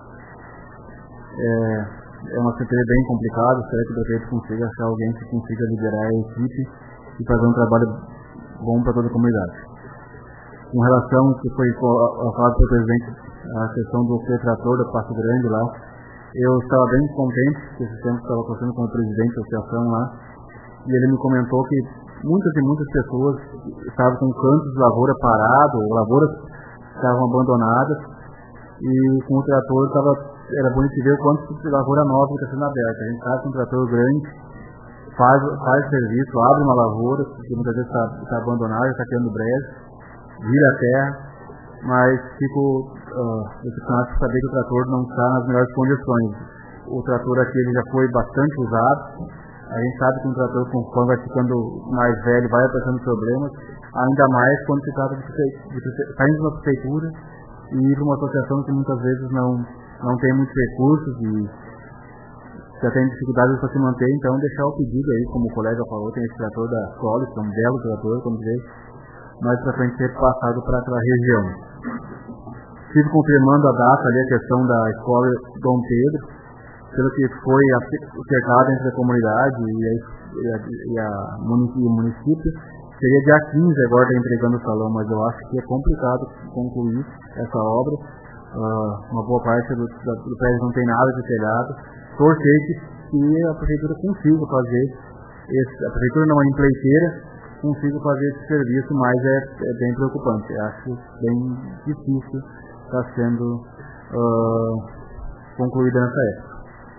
É uma secretaria bem complicada, espero que o prefeito consiga achar alguém que consiga liderar a equipe e fazer um trabalho bom para toda a comunidade. Com relação ao que foi falado pelo presidente, a questão do trator da Passo Grande lá, eu estava bem contente que esse tempo estava acontecendo com o presidente da associação lá, e ele me comentou que muitas e muitas pessoas estavam com cantos de lavoura parado, ou lavouras estavam abandonadas, e com o trator era bonito ver o quanto de lavoura nova está sendo aberta. A gente sabe que um trator grande faz serviço, abre uma lavoura, que muitas vezes está abandonada, está criando brejo, vira a terra, mas fico decepcionado de saber que o trator não está nas melhores condições. O trator aqui ele já foi bastante usado, a gente sabe que um trator conforme vai ficando mais velho vai apresentando problemas, ainda mais quando se trata de sair de uma prefeitura e ir para uma associação que muitas vezes não tem muitos recursos e já tem dificuldades para se manter. Então deixar o pedido aí, como o colega falou, tem esse trator da Solis, que é um belo trator, como dizer, mais para frente ser passado para aquela região. Estive confirmando a data ali, a questão da escola Dom Pedro, pelo que foi acertado entre a comunidade e o município, seria dia 15 agora está entregando o salão, mas eu acho que é complicado concluir essa obra. Uma boa parte do prédio não tem nada de telhado. Torcer que a prefeitura consiga fazer a prefeitura não é empreiteira, consiga fazer esse serviço, mas é bem preocupante. Acho bem difícil estar sendo concluída nessa época.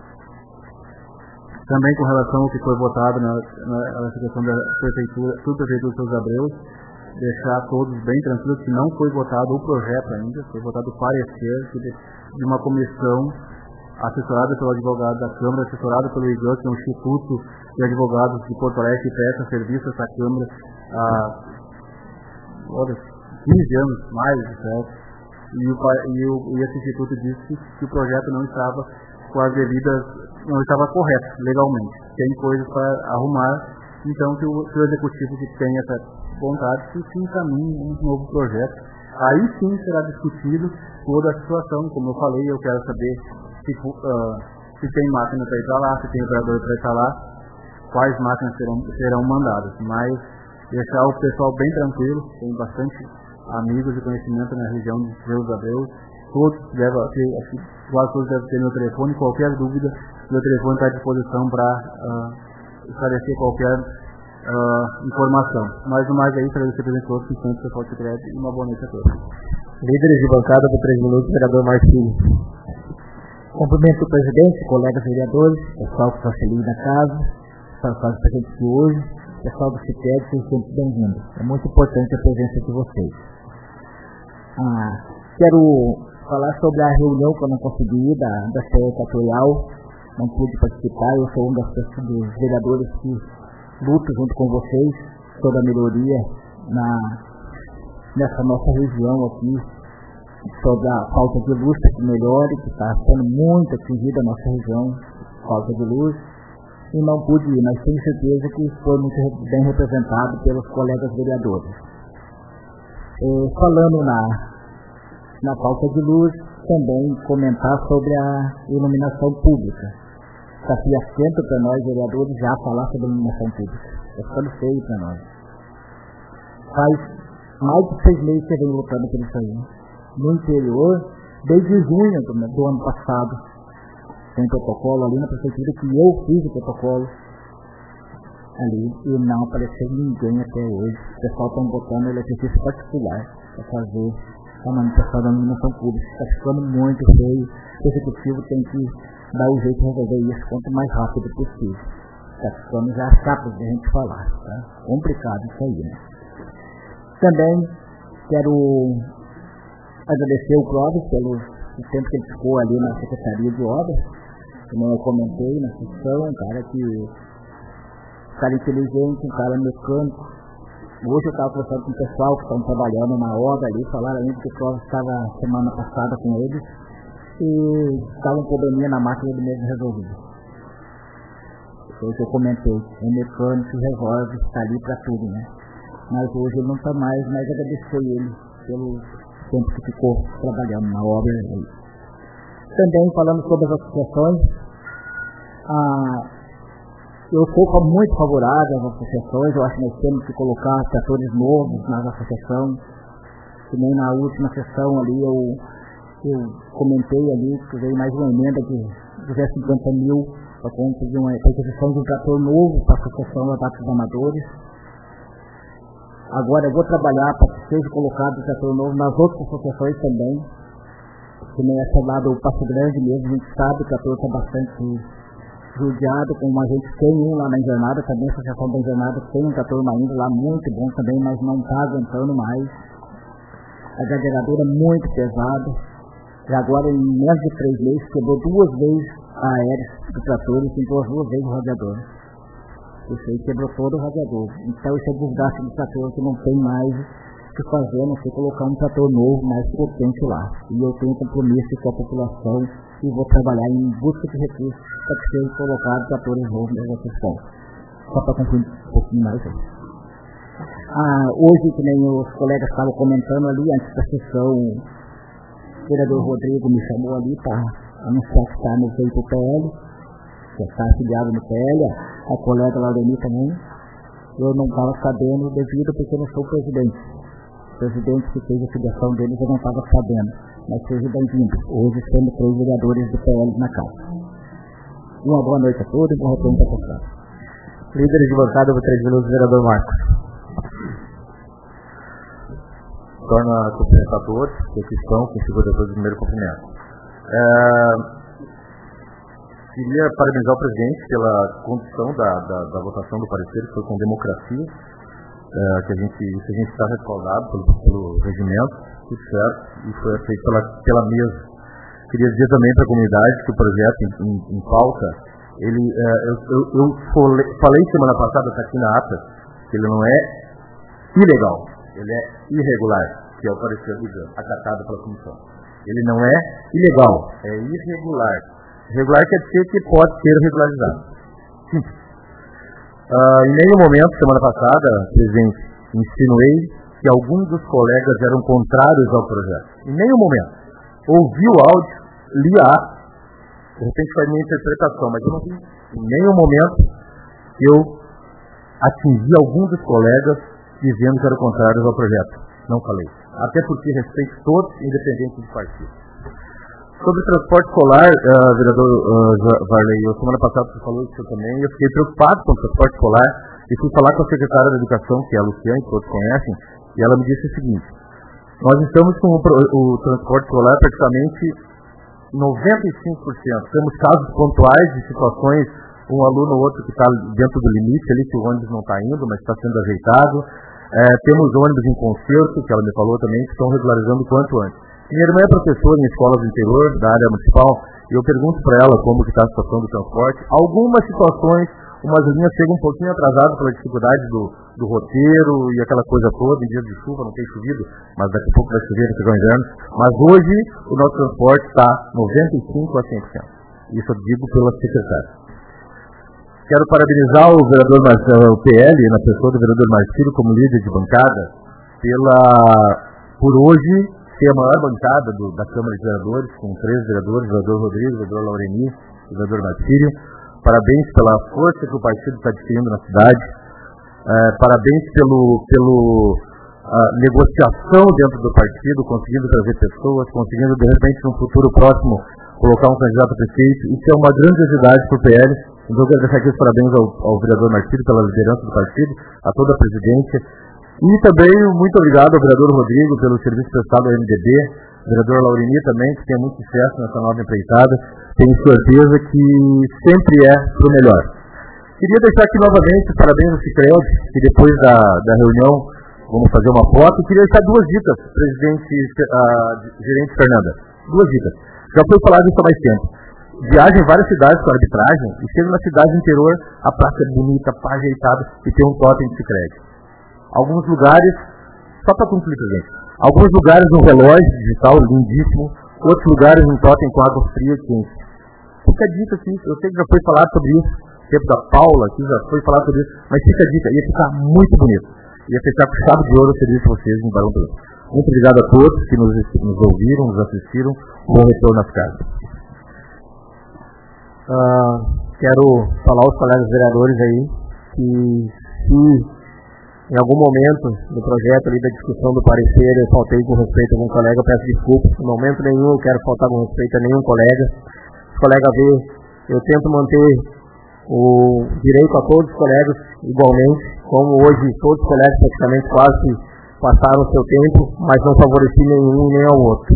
Também com relação ao que foi votado na situação da prefeitura, subprefeitura de São Abreu, deixar todos bem tranquilos que não foi votado o projeto ainda, foi votado o parecer de uma comissão assessorada pelo advogado da Câmara, assessorada pelo IGAN, que é um instituto de advogados de Porto Alegre que presta serviço a essa Câmara há 15 anos mais, certo? E esse instituto disse que o projeto não estava com as devidas, não estava correto legalmente, tem coisas para arrumar, então que o executivo que tem essa vontade que se encaminhe um novo projeto. Aí sim será discutido toda a situação, como eu falei, eu quero saber se tem máquina para ir para lá, se tem operador para ir para lá, quais máquinas serão mandadas, mas deixar o pessoal bem tranquilo, tem bastante amigos de conhecimento na região de São Abreu, todos quase todos devem ter meu telefone, qualquer dúvida, meu telefone está à disposição para esclarecer qualquer informação. Mais ou mais aí, para você apresentar todos que sempre pessoal de crédito e uma boa noite a todos. Líderes de bancada por 3 minutos, vereador Marcinho. Cumprimento o presidente, colegas vereadores, pessoal que está feliz da casa, pessoal que está aqui hoje, pessoal do CITED, sejam sempre bem-vindos. É muito importante a presença de vocês. Quero falar sobre a reunião que eu não consegui ir da CE Equatorial, não pude participar. Eu sou um dos vereadores que luto junto com vocês toda a melhoria nessa nossa região aqui, sobre a falta de luz, para que melhore, que está sendo muito atingida a nossa região, falta de luz, e não pude ir, mas tenho certeza que foi muito bem representado pelos colegas vereadores. Falando na falta de luz, também comentar sobre a iluminação pública. Está aqui assento para nós, vereadores, já falar sobre a iluminação pública. Está ficando feio para nós. Faz mais de 6 meses que eu venho lutando por isso aí. No interior, desde junho do ano passado, tem protocolo ali na prefeitura que eu fiz o protocolo ali e não apareceu ninguém até hoje. O pessoal está botando eletricista particular para fazer a manutenção da iluminação pública. Está ficando muito feio. O executivo tem que dar o jeito de resolver isso quanto mais rápido possível. Está ficando já chato de a gente falar. Tá? Complicado isso aí, né? Também quero agradecer o Clóvis pelo tempo que ele ficou ali na Secretaria de Obras. Como eu comentei na sessão, um cara inteligente, um cara mecânico. Hoje eu estava conversando com o pessoal que estão trabalhando na obra ali, falaram ainda que o Clóvis estava semana passada com eles e estava um probleminha na máquina ele mesmo resolvido. Hoje eu comentei, o mecânico resolve, está ali para tudo, né? Mas hoje ele não está mais, mas agradecer ele pelo tempo que ficou trabalhando na obra. Também falando sobre as associações, eu sou muito favorável às associações. Eu acho que nós temos que colocar tratores novos nas associações. Que nem na última sessão ali eu comentei ali que veio mais uma emenda de 250 mil para conseguir uma aquisição de um trator novo para a Associação da Vaca dos Amadores. Agora eu vou trabalhar para que seja colocado o trator novo nas outras associações também. Que nem essa lá do Passo Grande mesmo, a gente sabe que o trator está bastante judiado, como a gente tem um lá na Invernada, também a Associação da Invernada tem um trator ainda lá muito bom também, mas não está aguentando mais. A garderadora é muito pesada. E agora em menos de 3 meses quebrou 2 vezes a hélice do trator e pintou as 2 vezes o radiador. Isso aí quebrou todo o radiador. Então isso é desgaste do trator que não tem mais o que fazer, a não ser colocar um trator novo mais potente lá. E eu tenho compromisso com a população e vou trabalhar em busca de recursos para que sejam colocados tratores novos nessa questão. Só para concluir um pouquinho mais aí. Hoje, que nem os colegas estavam comentando ali, antes da sessão, o vereador Rodrigo me chamou ali para anunciar que está no veio para o PL, que está afiliado no PL, a colega Laureni também. Eu não estava sabendo devido porque eu não sou o presidente. O presidente que fez a filiação deles eu não estava sabendo. Mas seja bem-vindo. Hoje temos 3 vereadores do PL na casa. Uma boa noite a todos e bom retorno para a casa. Líderes de bancada, por 3 minutos, vereador Marcos. Torna a cumprimentar a todos, que aqui estão, com segura todos o primeiro cumprimento. Queria parabenizar o presidente pela condução da votação do parecer, que foi com democracia, que a gente está respaldado pelo regimento, tudo certo, e foi aceito pela mesa. Queria dizer também para a comunidade que o projeto em pauta, eu falei semana passada, está aqui na ata, que ele não é ilegal, ele é irregular, que é o parecer do JAN, acatado pela comissão. Ele não é ilegal, é irregular. Irregular quer dizer que pode ser regularizado. Simples. Em nenhum momento, semana passada, presidente, insinuei que alguns dos colegas eram contrários ao projeto. Em nenhum momento. Ouvi o áudio, li a ata, de repente foi a minha interpretação, mas eu não vi em nenhum momento que eu atingi algum dos colegas dizendo que eram contrários ao projeto. Não falei. Até porque respeito todos, independente de partido. Sobre o transporte escolar, vereador Varley, semana passada você falou isso também, eu fiquei preocupado com o transporte escolar e fui falar com a secretária da Educação, que é a Luciane, que todos conhecem, e ela me disse o seguinte: nós estamos com o transporte escolar praticamente 95%. Temos casos pontuais de situações, um aluno ou outro que está dentro do limite ali, que o ônibus não está indo, mas está sendo ajeitado. Temos ônibus em concerto, que ela me falou também, que estão regularizando o quanto antes. Minha irmã é professora em escolas do interior, da área municipal, e eu pergunto para ela como que está a situação do transporte. Algumas situações, umas linhas chegam um pouquinho atrasadas pela dificuldade do roteiro e aquela coisa toda, em dia de chuva, não tem chovido, mas daqui a pouco vai chover, vai chegar o inverno. Mas hoje o nosso transporte está 95% a 100%. Isso eu digo pela secretária. Quero parabenizar o vereador Marcelo, o PL, na pessoa do vereador Marcílio, como líder de bancada, por hoje ser a maior bancada da Câmara de Vereadores, com 3 vereadores, o vereador Rodrigo, o vereador Laureni e o vereador Marcílio. Parabéns pela força que o partido está adquirindo na cidade. Parabéns pela negociação dentro do partido, conseguindo trazer pessoas, conseguindo, de repente, no futuro próximo, colocar um candidato a prefeito. Isso é uma grande agilidade para o PL. Então, eu quero deixar aqui os parabéns ao vereador Marcílio pela liderança do partido, a toda a presidência. E também muito obrigado ao vereador Rodrigo pelo serviço prestado ao MDB, o vereador Laureni também, que tem muito sucesso nessa nova empreitada. Tenho certeza que sempre é para o melhor. Queria deixar aqui novamente os parabéns ao Sicredi, que depois da reunião vamos fazer uma foto. E queria deixar 2 dicas, gerente Fernanda. 2 dicas. Já foi falado isso há mais tempo. Viaja em várias cidades com arbitragem e chega na cidade interior, a praça é bonita, ajeitada e tem um totem de Sicredi. Alguns lugares, só para concluir, gente, alguns lugares um relógio digital lindíssimo, outros lugares um totem com água fria quente. Fica a dica aqui, eu sei que já foi falado sobre isso, o tempo da Paula aqui já foi falado sobre isso, mas fica a dica, ia ficar muito bonito. Ia fechar com chave de ouro o serviço de vocês em Barão Preto. Muito obrigado a todos que nos ouviram, nos assistiram. Bom retorno às casas. Quero falar aos colegas vereadores aí que se em algum momento no projeto ali da discussão do parecer eu faltei com respeito a algum colega, eu peço desculpas. Em momento nenhum eu quero faltar com respeito a nenhum colega. Os colegas vê, eu tento manter o direito a todos os colegas igualmente, como hoje todos os colegas praticamente quase passaram o seu tempo, mas não favoreci nenhum nem ao outro.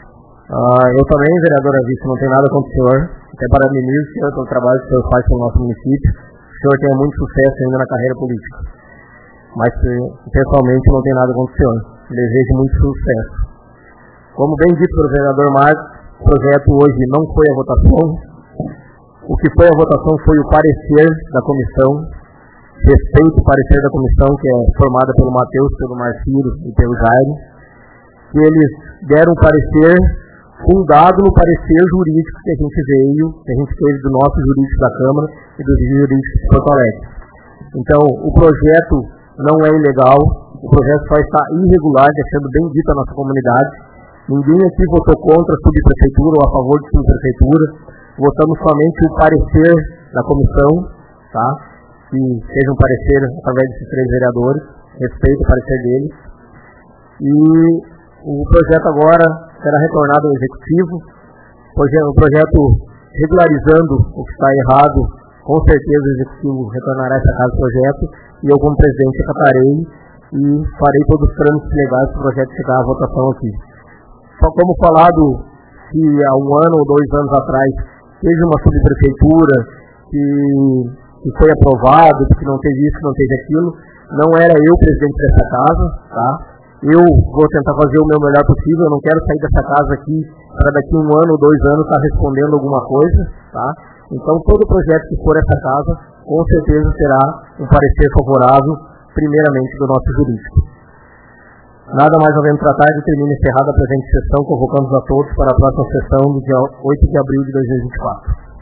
Eu também, vereadora Vice, não tenho nada contra o senhor, até parabenizo o senhor pelo trabalho que o senhor faz pelo nosso município. O senhor tem muito sucesso ainda na carreira política, mas pessoalmente não tenho nada contra o senhor. Desejo muito sucesso. Como bem dito pelo vereador Marcos, o projeto hoje não foi a votação. O que foi a votação foi o parecer da comissão, respeito o parecer da comissão, que é formada pelo Matheus, pelo Marcílio e pelo Jair, que eles deram um parecer fundado no parecer jurídico que a gente teve do nosso jurídico da Câmara e dos jurídicos de Porto Alegre. Então, o projeto não é ilegal, o projeto só está irregular, deixando bem dito a nossa comunidade. Ninguém aqui votou contra a subprefeitura ou a favor de subprefeitura. Votamos somente o parecer da comissão, tá? Que seja um parecer através desses 3 vereadores, respeito o parecer deles. E o projeto agora será retornado ao Executivo, o projeto regularizando o que está errado, com certeza o Executivo retornará essa casa do projeto, e eu como presidente acatarei e farei todos os trâmites legais para o projeto chegar à votação aqui. Só como falado que há 1 ano ou 2 anos atrás teve uma subprefeitura que foi aprovado, que não teve isso, que não teve aquilo, não era eu presidente dessa casa, tá? Eu vou tentar fazer o meu melhor possível, eu não quero sair dessa casa aqui para daqui 1 ano ou 2 anos estar respondendo alguma coisa, tá? Então todo projeto que for essa casa, com certeza terá um parecer favorável, primeiramente do nosso jurídico. Nada mais havendo tratar, termina encerrada a presente sessão, convocamos a todos para a próxima sessão do dia 8 de abril de 2024.